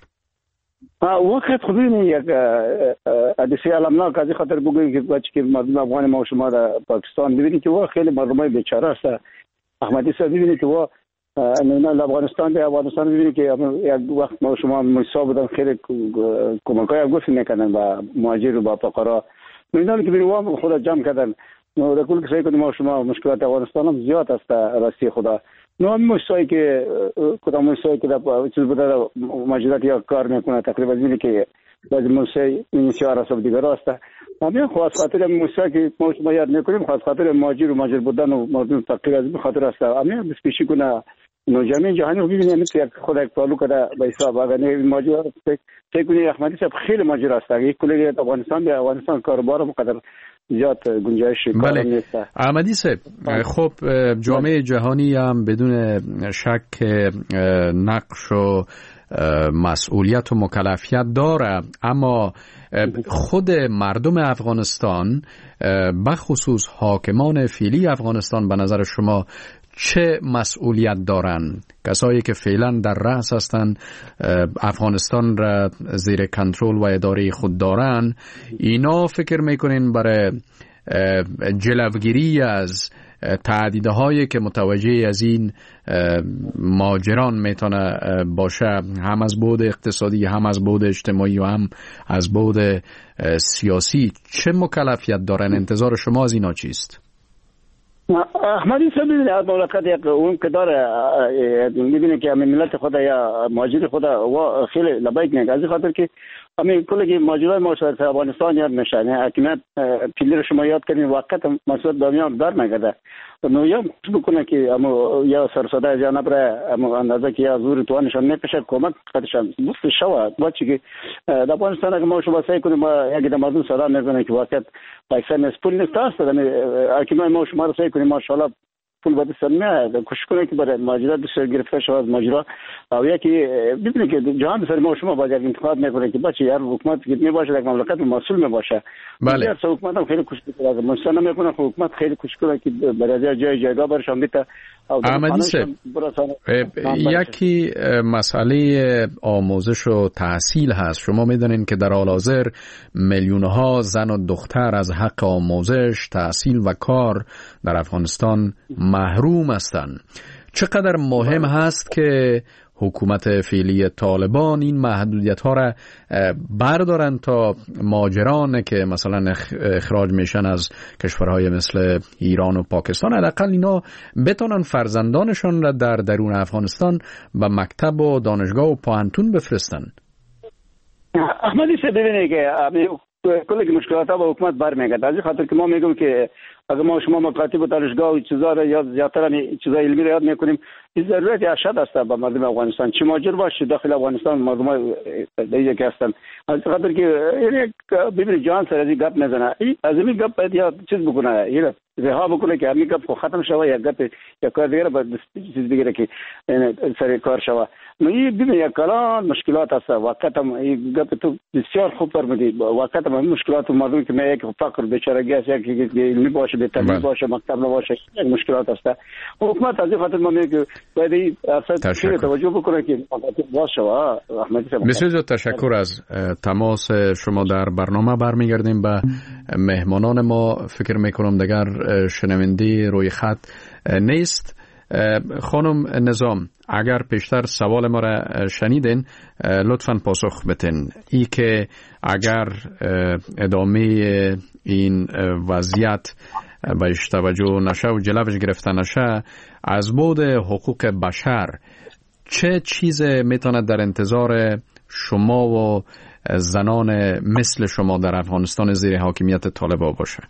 وقت خودین یک حادثه المناک از خاطر بگوییم که بچه که مردم افغان ما و شما در پاکستان ببینید که واقعا خیلی مردمای بیچاره است. احمدی صاحب ببینید که واقعا نه افغانستان به افغانستان ببینید که یک وقت ما شما مصاب بودن خیلی کمکای گفت میکنن با مهاجر و با فقرا. میدونید که ببینید خدا جمع کردن. نو در کل کسایی که ما شما مشکلات افغانستان هم زیاد است راستی خدا. نو هم مشکلی که کدام مشکلی که در چیز بوده ماجرات یا کار میکنه تقریبا میبینی که بعضی مشکلی اینیشیار است و دیگر است. همین خاص خاطر مشکلی که ما شما یاد میکنیم خاص خاطر مهاجر و مهاجر بودن و مردم تقریبا از این خاطر است. همین بسیاری کنه نو جامعه جهانی رو ببینید مثل یک خود یک تعلق کرده به حساب اگر نه ماجرا فکر کنید احمدی صاحب خیلی ماجرا است. یک کلی افغانستان به افغانستان کاروبار مقدر زیاد گنجایش کار نیست. احمدی صاحب، خب جامعه جهانی هم بدون شک نقش و مسئولیت و مکلفیت داره، اما خود مردم افغانستان بخصوص حاکمان فعلی افغانستان به نظر شما چه مسئولیت دارن؟ کسایی که فعلا در رأس هستن افغانستان را زیر کنترل و اداره خود دارن، اینا فکر میکنین برای جلوگیری از تعدیده هایی که متوجه از این ماجران میتونه باشه، هم از بعد اقتصادی هم از بعد اجتماعی و هم از بعد سیاسی، چه مکلفیت دارن؟ انتظار شما از اینا چیست؟ احمدی صاحب ببینید از مملکت یک اون که داره میبینه که همین ملت خود یا مهاجر خود و خیلی لبیک میگه، از خاطر که همین کلی ماجرای ما شده افغانستان یاد میشه. نه حکومت پیلر شما یاد کردین وقت مسئول دامیان دار نگرده. نو یا بکنه که اما یا سرساده یا نبره اما اندازه که یا زور توانشان نکشه کمک خودشان بوست شود. بچه که در افغانستان اگه ما شما سعی کنیم ما یک دمازون صدا میزنه که واقعا پاکستان نیست پول نیست است. حکومت ما شما رو سعی کنیم ماشاءالله پول بده سرمایه کوشش کنه که برای ماجرات بسیار گرفته شود ماجرا او یکی ببینید که جهان سر ما شما باید انتخاب میکنه که بچه یار حکومت که میباشه در مملکت مسئول میباشه. بله. حکومت هم خیلی کوشش میکنه، مسئول نمیکنه، حکومت خیلی کوشش کنه که برای جای جایگاه برشون بیت. احمدی صاحب، یکی مسئله آموزش و تحصیل هست. شما میدونین که در حال حاضر میلیون ها زن و دختر از حق آموزش، تحصیل و کار در افغانستان محروم هستند. چقدر مهم هست که حکومت فعلی طالبان این محدودیت ها را بردارن تا مهاجران که مثلا اخراج میشن از کشورهای مثل ایران و پاکستان حداقل اینا بتونن فرزندانشان را در درون افغانستان به مکتب و دانشگاه و پوهنتون بفرستن. احمدی صاحب ببینید که کلی مشکلات ها با حکومت برمیگرده. از این خاطر که ما میگم که اگر ما شما مکاتب و دانشگاه و چیزا را یا زیادتر چیزای علمی را یاد میکنیم، این ضرورت اشد است به مردم افغانستان، چه ماجر باشه داخل افغانستان مردم دیگه که هستن. از خاطر که یک ببینید جان سر از این گپ میزنه، از این گپ باید یا چیز بکنه، این رها بکنه که همین گپ ختم شوه، یک گپ یک کار دیگه با چیز دیگه که سر کار شوه. نو این ببین یک کلان مشکلات هست. وقت هم این گپ تو بسیار خوب فرمودی. وقت هم مشکلات مردم که میگه که فقر بیچارگی است، یک علمی باشه، بهتری باشه، مکتب نباشه، یک مشکلات هست. حکومت از این خاطر ما میگه باید این اصلا توجه بکنه که باشه. احمدی صاحب بسیار زیاد تشکر از تماس شما. در برنامه برمیگردیم به مهمانان ما. فکر میکنم دیگر شنونده روی خط نیست. خانم نظام، اگر پیشتر سوال ما را شنیدین لطفاً پاسخ بدین. ای که اگر ادامه این وضعیت بهش توجه نشه و جلوش گرفته نشه، از بعد حقوق بشر چه چیز میتونه در انتظار شما و زنان مثل شما در افغانستان زیر حاکمیت طالبان باشه؟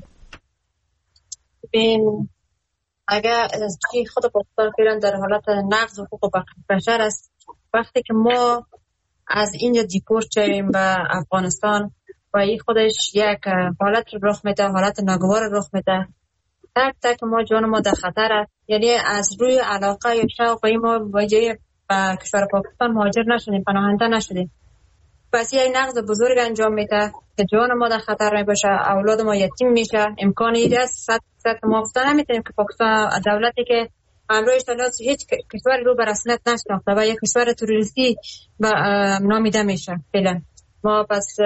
ببین، اگر چی خود پاکستان فعلا در حالت نقض حقوق بشر است، وقتی که ما از اینجا دیپورت شویم به افغانستان و این خودش یک حالت رخ میده، حالت ناگوار رخ میده، تک تک ما جان ما در خطر است. یعنی از روی علاقه یا شوق ما به کشور پاکستان مهاجر نشدیم، پناهنده نشدیم، پس یه نقض بزرگ انجام میده که جان ما در خطر می باشه، اولاد ما یتیم میشه. امکان ایده است صد صد ما گفتن نمیتونیم که پاکستان دولتی که امروز اشتلال هیچ کشور رو به رسمیت نشناخته و یک کشور تروریستی نامیده میشه فعلا. ما پس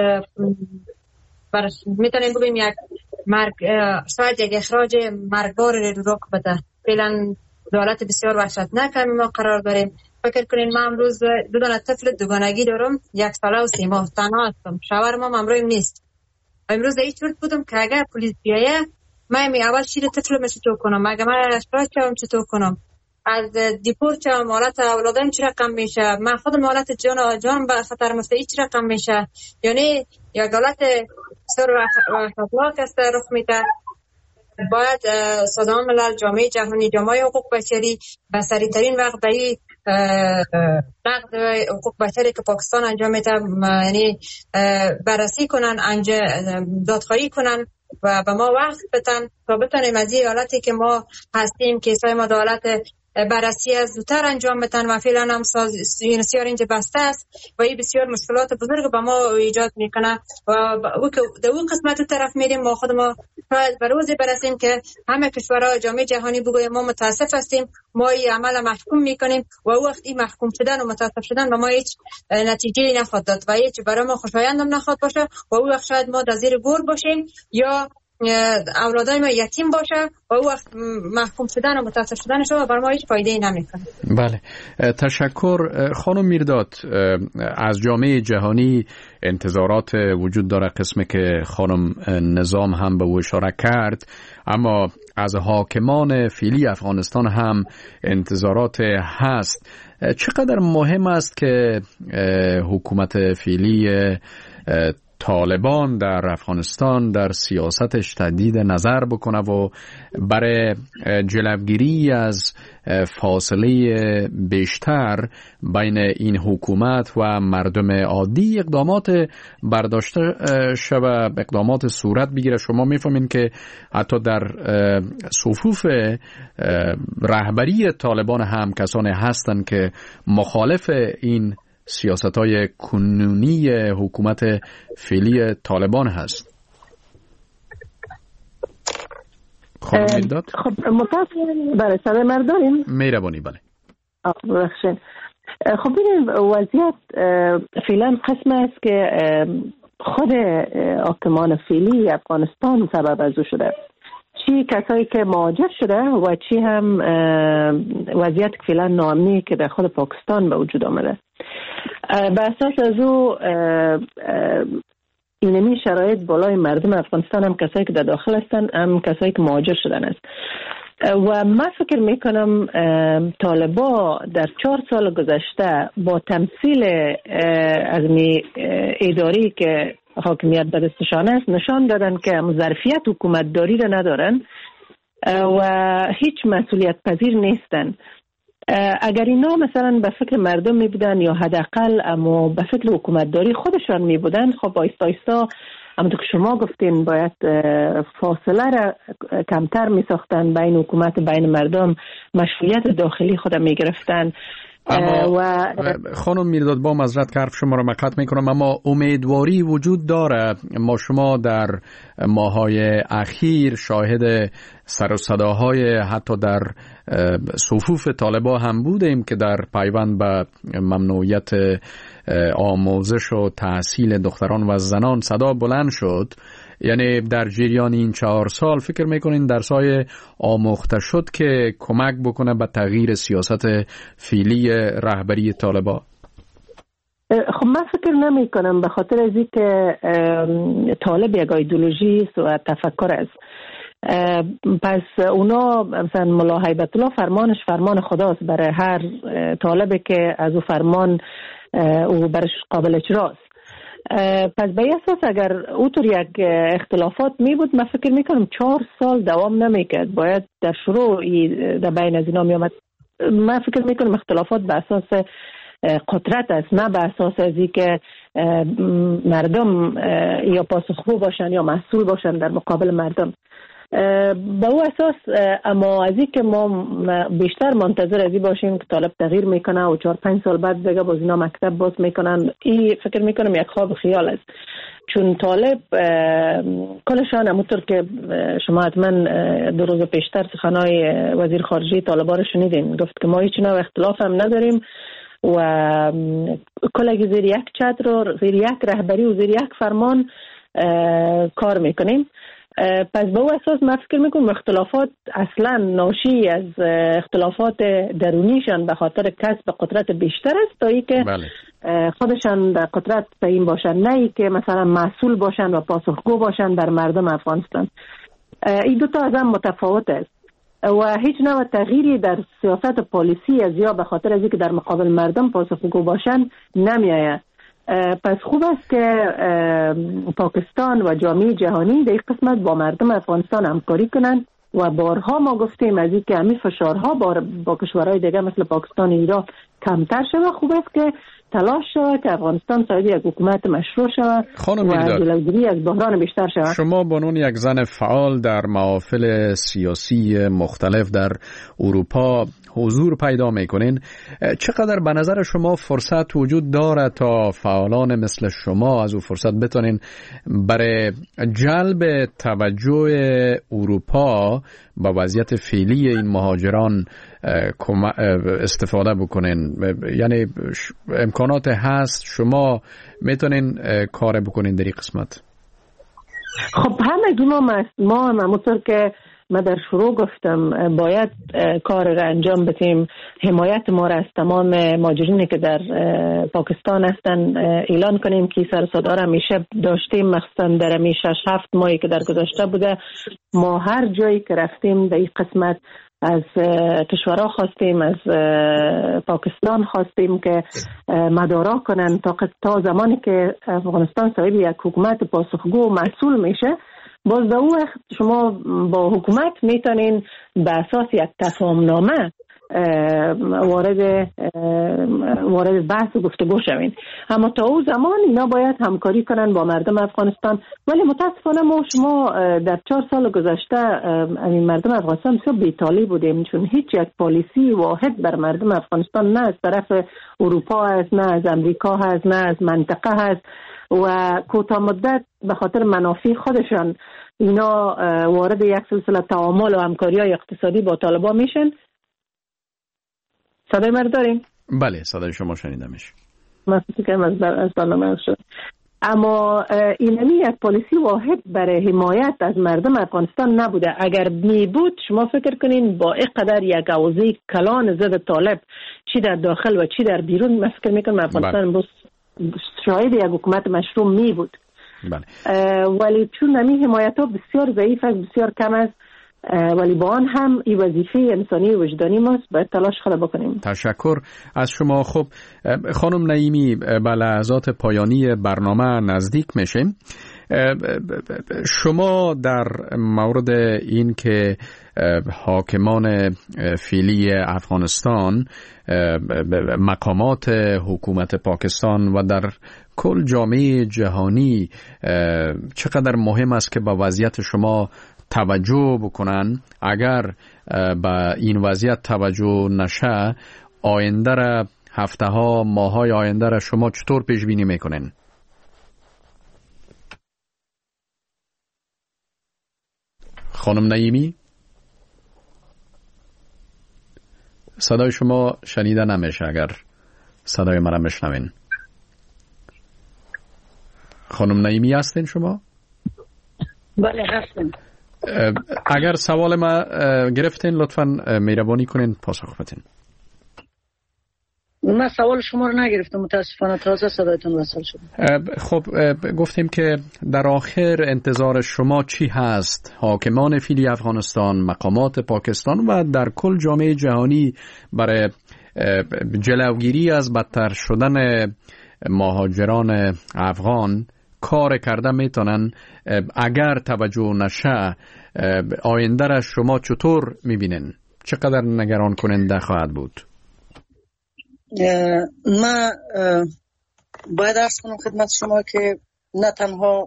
میتونیم بگیم یک مرگ، شاید یک اخراج مرگبار رو بده. فعلا دولت بسیار وحشتناک ما قرار داریم. فکر کنین من امروز دو دانه طفل دوگانگی دارم، یک ساله و سه ماه، تنها هستم، شوهرم هم امروز نیست. امروز این طور بودم که اگر پلیس بیایه من می اول شیر طفل چطور کنم، اگر من اشتراک کنم چطور کنم، از دیپورت شم، حالت اولادم چی رقم میشه، من خودم حالت جان جان به خطر مفتعی چی رقم میشه. یعنی یک حالت بسیار وحشتناک است رخ میده. باید سازمان ملل، جامعه جهانی، جامعه حقوق بشری به سریعترین وقت به نقض حقوق بشری که پاکستان انجام میده یعنی بررسی کنن، دادخواهی کنن و به ما وقت بدن تا بتونیم از این حالتی که ما هستیم کیسای ما دولت بررسی از زودتر انجام بدن و فعلا هم سیار اینجا بسته است و این بسیار مشکلات بزرگ به ما ایجاد میکنه و در اون قسمت طرف میریم ما خود ما باید بروزی برسیم که همه کشورها جامعه جهانی بگویم ما متاسف هستیم، ما این عمل محکوم میکنیم و وقت این محکوم شدن و متاسف شدن و ما هیچ نتیجه نخواد داد و هیچ برای ما خوشایند هم نخواد باشه و اون وقت شاید ما در زیر گور باشیم یا اولادای ما یتیم باشه و اون وقت محکوم شدن و متاسف شدن شما برای ما هیچ فایده ای نمیکنه. بله، تشکر. خانم میرداد، از جامعه جهانی انتظارات وجود داره، قسمی که خانم نظام هم به او اشاره کرد، اما از حاکمان فعلی افغانستان هم انتظارات هست. چقدر مهم است که حکومت فعلی طالبان در افغانستان در سیاستش تجدید نظر بکنه و برای جلوگیری از فاصله بیشتر بین این حکومت و مردم عادی اقدامات برداشته شود، اقدامات صورت بگیره. شما میفهمین که حتی در صفوف رهبری طالبان هم کسانی هستند که مخالف این سیاست‌های کنونی حکومت فعلی طالبان هست. خانم میرداد؟ خب متاسفم برای سر مرداریم میربانی. بله بخشین. خب ببینید وضعیت فعلا قسم است که خود حاکمان فعلی افغانستان سبب از او شده، چی کسایی که مهاجر شده و چی هم وضعیت فعلا ناامنی که در خود پاکستان به وجود آمده. به اساس از او اینمی شرایط بالای مردم افغانستان هم کسایی که در داخل هستن هم کسایی که مهاجر شدن است و من فکر میکنم طالبا در چهار سال گذشته با تمثیل از می اداری که حاکمیت به دستشان است نشان دادن که ظرفیت حکومت داری را ندارن و هیچ مسئولیت پذیر نیستن. اگر اینا مثلا به فکر مردم می بودن یا حداقل اما به فکر حکومت داری خودشان می بودن، خب آیستا آیستا همونطور که شما گفتین باید فاصله را کمتر می ساختن بین حکومت بین مردم، مشروعیت داخلی خود می گرفتن. اما و خانم میرداد با معذرت که حرف شما را مقطع میکنم، اما امیدواری وجود داره. ما شما در ماهای اخیر شاهد سر و صداهای حتی در صفوف طالبا هم بودیم که در پیوند به ممنوعیت آموزش و تحصیل دختران و زنان صدا بلند شد. یعنی در جریان این چهار سال فکر میکنین درسای آموخته شد که کمک بکنه به تغییر سیاست فعلی رهبری طالبان؟ خب من فکر نمی کنم، به خاطر از اینکه طالب یک ایدئولوژی و تفکر است. پس اونا مثلا ملا هیبت الله فرمانش فرمان خداست برای هر طالبی که از او فرمان او برش قابل اجراست. پس به اساس اگر اوتر یک اختلافات می بود، من فکر می کنم چهار سال دوام نمی کرد، باید در شروع در بین از اینا می آمد. من فکر می کنم اختلافات به اساس قدرت است، نه به اساس ازی که مردم یا پاسخگو باشن یا مسئول باشن در مقابل مردم. به او اساس اما از این که ما بیشتر منتظر ازی باشیم که طالب تغییر میکنه و چهار پنج سال بعد دیگه باز اینا مکتب باز میکنن، این فکر میکنم یک خواب خیال است. چون طالب کلشان همونطور که شما حتما دو روز پیشتر سخنهای وزیر خارجه طالبان رو شنیدین، گفت که ما هیچ نوع اختلاف هم نداریم و کلگی زیر یک چتر، زیر یک رهبری و زیر یک فرمان کار میکنیم. پس به او اساس من فکر میکنم اختلافات اصلا ناشی از اختلافات درونیشان به خاطر کسب قدرت بیشتر است تا ای که بله. خودشان در قدرت تعیین باشن، نه ای که مثلا مسئول باشن و پاسخگو باشن بر مردم افغانستان. این دوتا از هم متفاوت است و هیچ نوع تغییری در سیاست پالیسی از یا به خاطر از اینکه در مقابل مردم پاسخگو باشن نمیآید. پس خوب است که پاکستان و جامعه جهانی در این قسمت با مردم افغانستان همکاری کنند و بارها ما گفتیم از این که همین فشارها با, با کشورهای دیگه مثل پاکستان و ایران کمتر شود. خوب است که تلاش شود که افغانستان صاحب یک حکومت مشروع شود و جلوگیری از بحران بیشتر شود. شما به عنوان یک زن فعال در محافل سیاسی مختلف در اروپا حضور پیدا میکنین، چقدر به نظر شما فرصت وجود داره تا فعالان مثل شما از او فرصت بتونین برای جلب توجه اروپا با وضعیت فعلی این مهاجران استفاده بکنین؟ یعنی امکانات هست، شما میتونین کار بکنین در این قسمت؟ خب همه ما ما همونطور که من در شروع گفتم باید کار را انجام بدیم. حمایت ما را از تمام مهاجرینی که در پاکستان هستن اعلان کنیم که سر صدا را میشه داشتیم، مخصوصا در می شش هفت ماهی که در گذشته بوده. ما هر جایی که رفتیم در این قسمت از کشورها خواستیم، از پاکستان خواستیم که مدارا کنن تا تا زمانی که افغانستان صاحب یک حکومت پاسخگو و مسئول میشه، باز در اون وقت شما با حکومت میتونین به اساس یک تفاهم نامه وارد وارد بحث و گفتگو شوین. اما تا اون زمان اینا باید همکاری کنن با مردم افغانستان. ولی متاسفانه ما شما در چهار سال گذشته این مردم افغانستان بسیار بی‌طالب بودیم، چون هیچ یک پالیسی واحد بر مردم افغانستان نه از طرف اروپا هست، نه از امریکا هست، نه از منطقه هست و کوتاه مدت به خاطر منافع خودشان اینا وارد یک سلسله تعامل و همکاری‌های اقتصادی با طالبان میشن. صدای مرد داریم؟ بله صدای شما شنیدمش. من فکرم از از برنامه شد. اما اینمی یک پالیسی واحد برای حمایت از مردم افغانستان نبوده. اگر می بود شما فکر کنین با اینقدر یک اوضاع کلان ضد طالب چی در داخل و چی در بیرون، من فکر میکنم افغانستان امروز شاید یک حکومت مشروع می بود. بله. ولی چون نمی حمایت ها بسیار ضعیف است، بسیار کم است، ولی با آن هم این وظیفه انسانی و وجدانی ماست، باید تلاش خود بکنیم. تشکر از شما. خب خانم نعیمی، به لحظات پایانی برنامه نزدیک میشیم. شما در مورد این که حاکمان فعلی افغانستان، مقامات حکومت پاکستان و در کل جامعه جهانی چقدر مهم است که با وضعیت شما توجه بکنن، اگر به این وضعیت توجه نشه آینده را، هفته ها، ماه های آینده را شما چطور پیش بینی میکنین؟ خانم نعیمی، صدای شما شنیده نمیشه اگر صدای مرا بشنوین. خانم نعیمی هستین شما؟ بله هستم. اگر سوال ما گرفتین لطفاً مهربانی کنین پاسخ بدین. من سوال شما رو نگرفتم متاسفانه، تازه صدایتون وصل شد. خب گفتیم که در آخر انتظار شما چی هست؟ حاکمان فعلی افغانستان، مقامات پاکستان و در کل جامعه جهانی برای جلوگیری از بدتر شدن مهاجران افغان کار کرده میتونن؟ اگر توجه نشه آینده را شما چطور میبینن؟ چقدر نگران کننده خواهد بود؟ من باید عرض کنم خدمت شما که نه تنها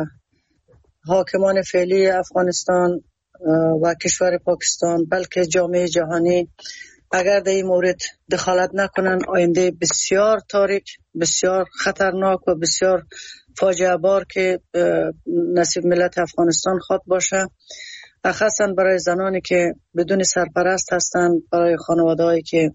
حاکمان فعلی افغانستان و کشور پاکستان بلکه جامعه جهانی اگر در این مورد دخالت نکنن آینده بسیار تاریک، بسیار خطرناک و بسیار فاجعه بار که نصیب ملت افغانستان خواد باشه، خاصا برای زنانی که بدون سرپرست هستند، برای خانواده‌هایی که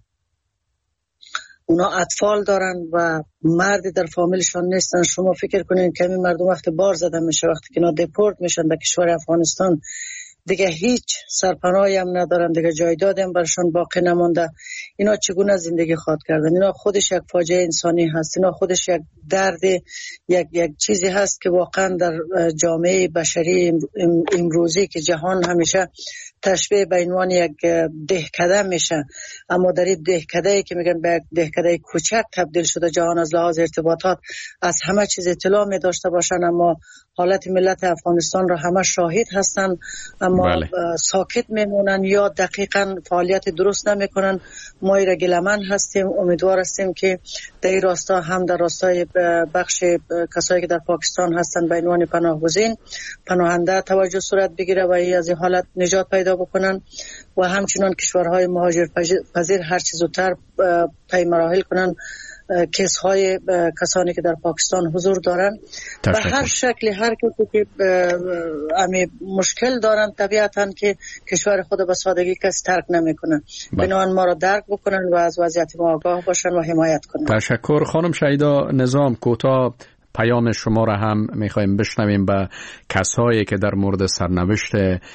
اونا اطفال دارن و مردی در فامیلشان نیستن. شما فکر کنین کمی مردم وقت بار زده میشه، وقتی که اینا دپورت میشن به کشور افغانستان دیگه هیچ سرپناهی هم ندارن، دیگه جایدادی هم برشان باقی نمونده. اینا چگونه زندگی خواد کردن؟ اینا خودش یک فاجعه انسانی هست، اینا خودش یک درد، یک یک چیزی هست که واقعا در جامعه بشری امروزی که جهان همیشه تشبیه به عنوان یک دهکده میشه، اما در این دهکده‌ای که میگن به یک دهکده کوچک تبدیل شده، جهان از لحاظ ارتباطات از همه چیز اطلاع می داشته باشن، اما حالت ملت افغانستان را همه شاهد هستن، اما بله. ساکت میمونن یا دقیقاً فعالیت درست نمیکنن. ما را گلمن هستیم، امیدوار هستیم که در این راستا هم در راستای بخش کسایی که در پاکستان هستن به عنوان پناهگزین، پناهنده توجه صورت بگیره و از این حالت نجات پیدا بکنن و همچنان کشورهای مهاجر پذیر هر چیز زودتر طی مراحل کنن کیس های کسانی که در پاکستان حضور دارن. به هر شکلی هر کسی که امی مشکل دارن طبیعتاً که کشور خود به سادگی کسی ترک نمیکنن، بنابراین ما را درک بکنن و از وضعیت ما آگاه باشن و حمایت کنن. تشکر. خانم شهیدا نظام، کوتاه پیام شما را هم میخوایم بشنویم به کسایی که در مورد سرنوشت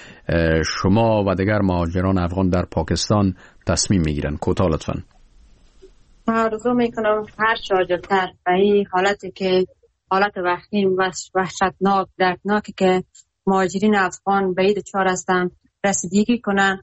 شما و دیگر مهاجران افغان در پاکستان تصمیم میگیرن. کوتاه لطفاً. آرزو میکنم هر شاجرتر به این حالتی که حالت وخیم و وحشتناک دردناکی که مهاجرین افغان به این دچار هستند رسیدگی کنن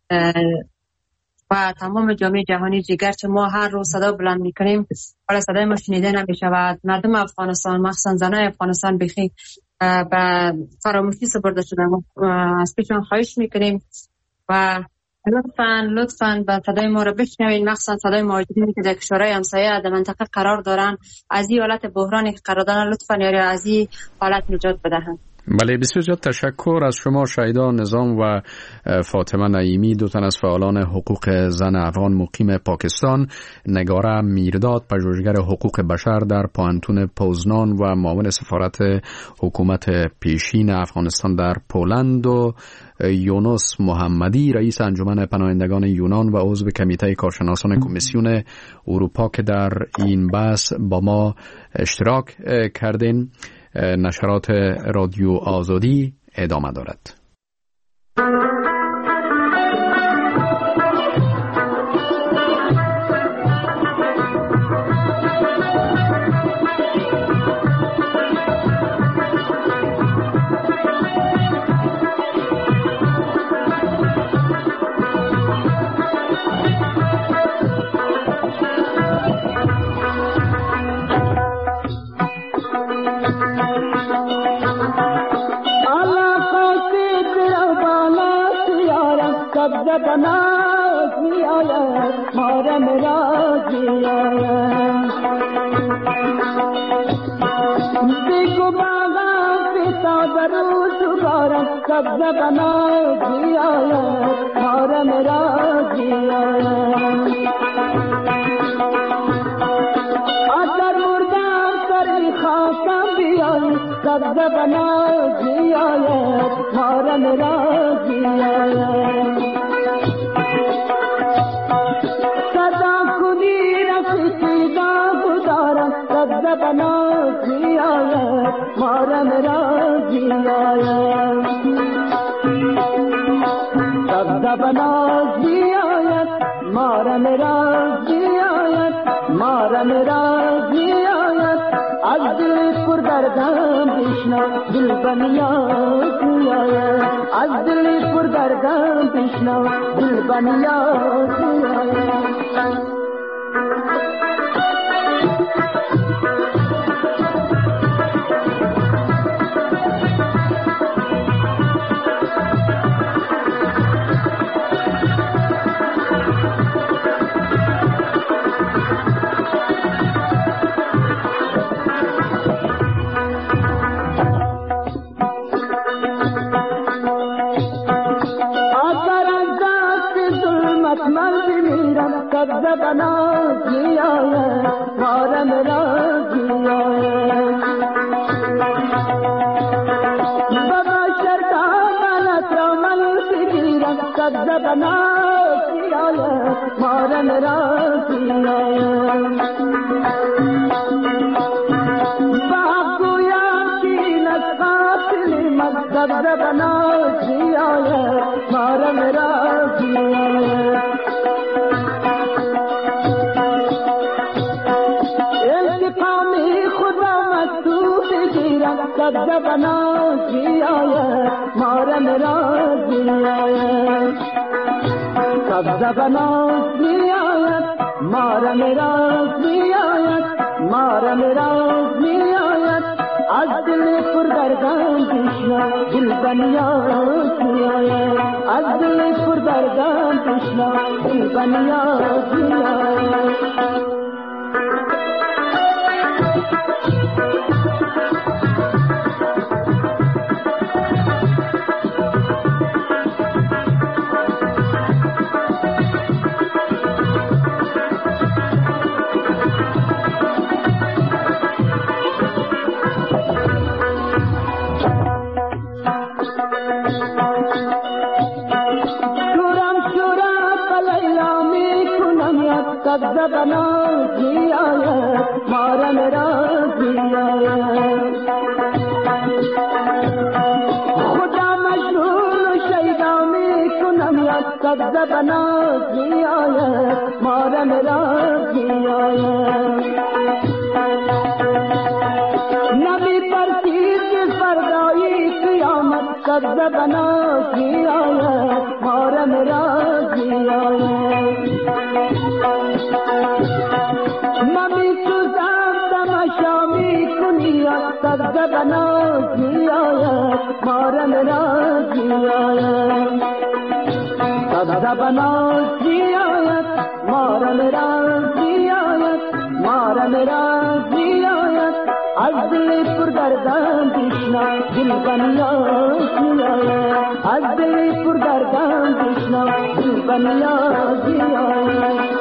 و تمام جامعه جهانی دیگر چه ما هر روز صدا بلند میکنیم ولی صدای ما شنیده نمیشود. مردم افغانستان مخصوصا زنای افغانستان بخی به فراموشی سپرده شدن. از پیشون خواهش میکنیم و لطفاً لطفاً به صدای ما رو بشنوین، مخصوصا صدای مهاجرینی که در کشورهای همسایه در منطقه قرار دارن، از این حالت بحرانی که قرار دارن لطفاً یاری از این حالت نجات بدهند. بله، بسیار زیاد تشکر از شما شهیدا نظام و فاطمه نعیمی، دو تن از فعالان حقوق زن افغان مقیم پاکستان، نگاره میرداد، پژوهشگر حقوق بشر در پانتون پوزنان و معاون سفارت حکومت پیشین افغانستان در پولند، و یونس محمدی، رئیس انجمن پناهندگان یونان و عضو کمیته کارشناسان کمیسیون اروپا که در این بحث با ما اشتراک کردین. نشرات رادیو آزادی ادامه دارد. سبزه بناز می آید مارم راز می آید دیگو باغم پیتا درو بارم سبزه بناز می آید مارم راز می آید آدر مردم سری خواستم بیاید سبزه بناز می آید مارم راز می آید صدا کنی رفیقی داغ دارم سبزه بناز می آید مارم راز می آید سبزه بناز می آید مارم راز می آید مارم راز می آید از دل پر دردم بشنو دل بنیاز می آید از دل پر دردم بشنو دل بنیاز می آید سبزه بناز می آید مارم راز می آید بابا شرکا منت را من بگیرم سبزه بناز می آید مارم راز می آید با گویم کینت قاتل من سبزه بناز می آید مارم راز می آید سبزه بناز می آید مارم راز می آید سبزه بناز می آید مارم راز می آید مارم راز می آید از دل پر دردم بشنو دل بنیاز می آید از دل پر دردم بشنو دل بنیاز می آید سبزه بناز می آید مارم راز می آید خدا مشغول و شیدا می کنم یاد سبزه بناز می آید مارم راز می آید نمی پرسید که فردایی قیامت سبزه بناز می آید مارم راز می آید ممی سوزم تماشا می کنی سبزه بناز می آید مارم راز می آید سبزه بناز می آید مارم راز می آید مارم راز می آید از دل پر دردم بشنو دل بنیاز می آید از دل پر دردم بشنو دل بنیاز می آید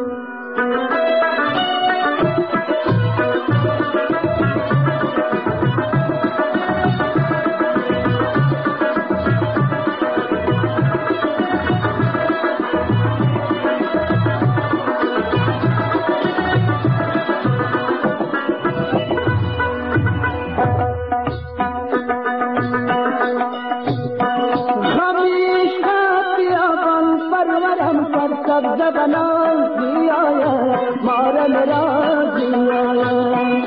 سبزه بناز می آید مارم راز می آید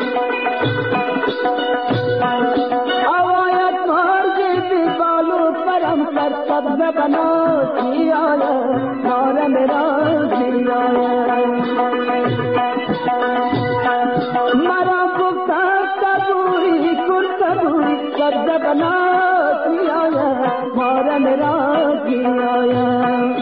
آواید مارزی بی بالو پرم سر سبزه بناز می آید مارم راز می آید مرا گفتن سبوی کن سبوی سبزه بناز می آید مارم راز می آید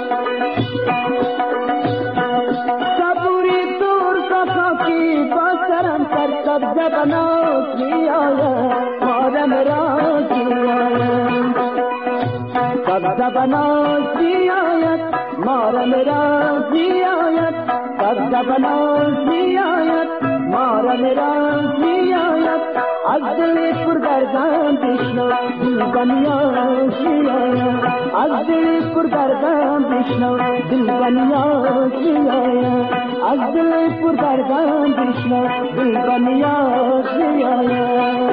زبانات می آید مارم راز می آید صد زبانات می آید مارم راز می آید صد زبانات می آید مارم راز می آید از دل پر دردم بشنو دل بنیاز می آید از دل پر دردم بشنو دل بنیاز می آید از دل پر دردم بشنو دل بنیاز می آید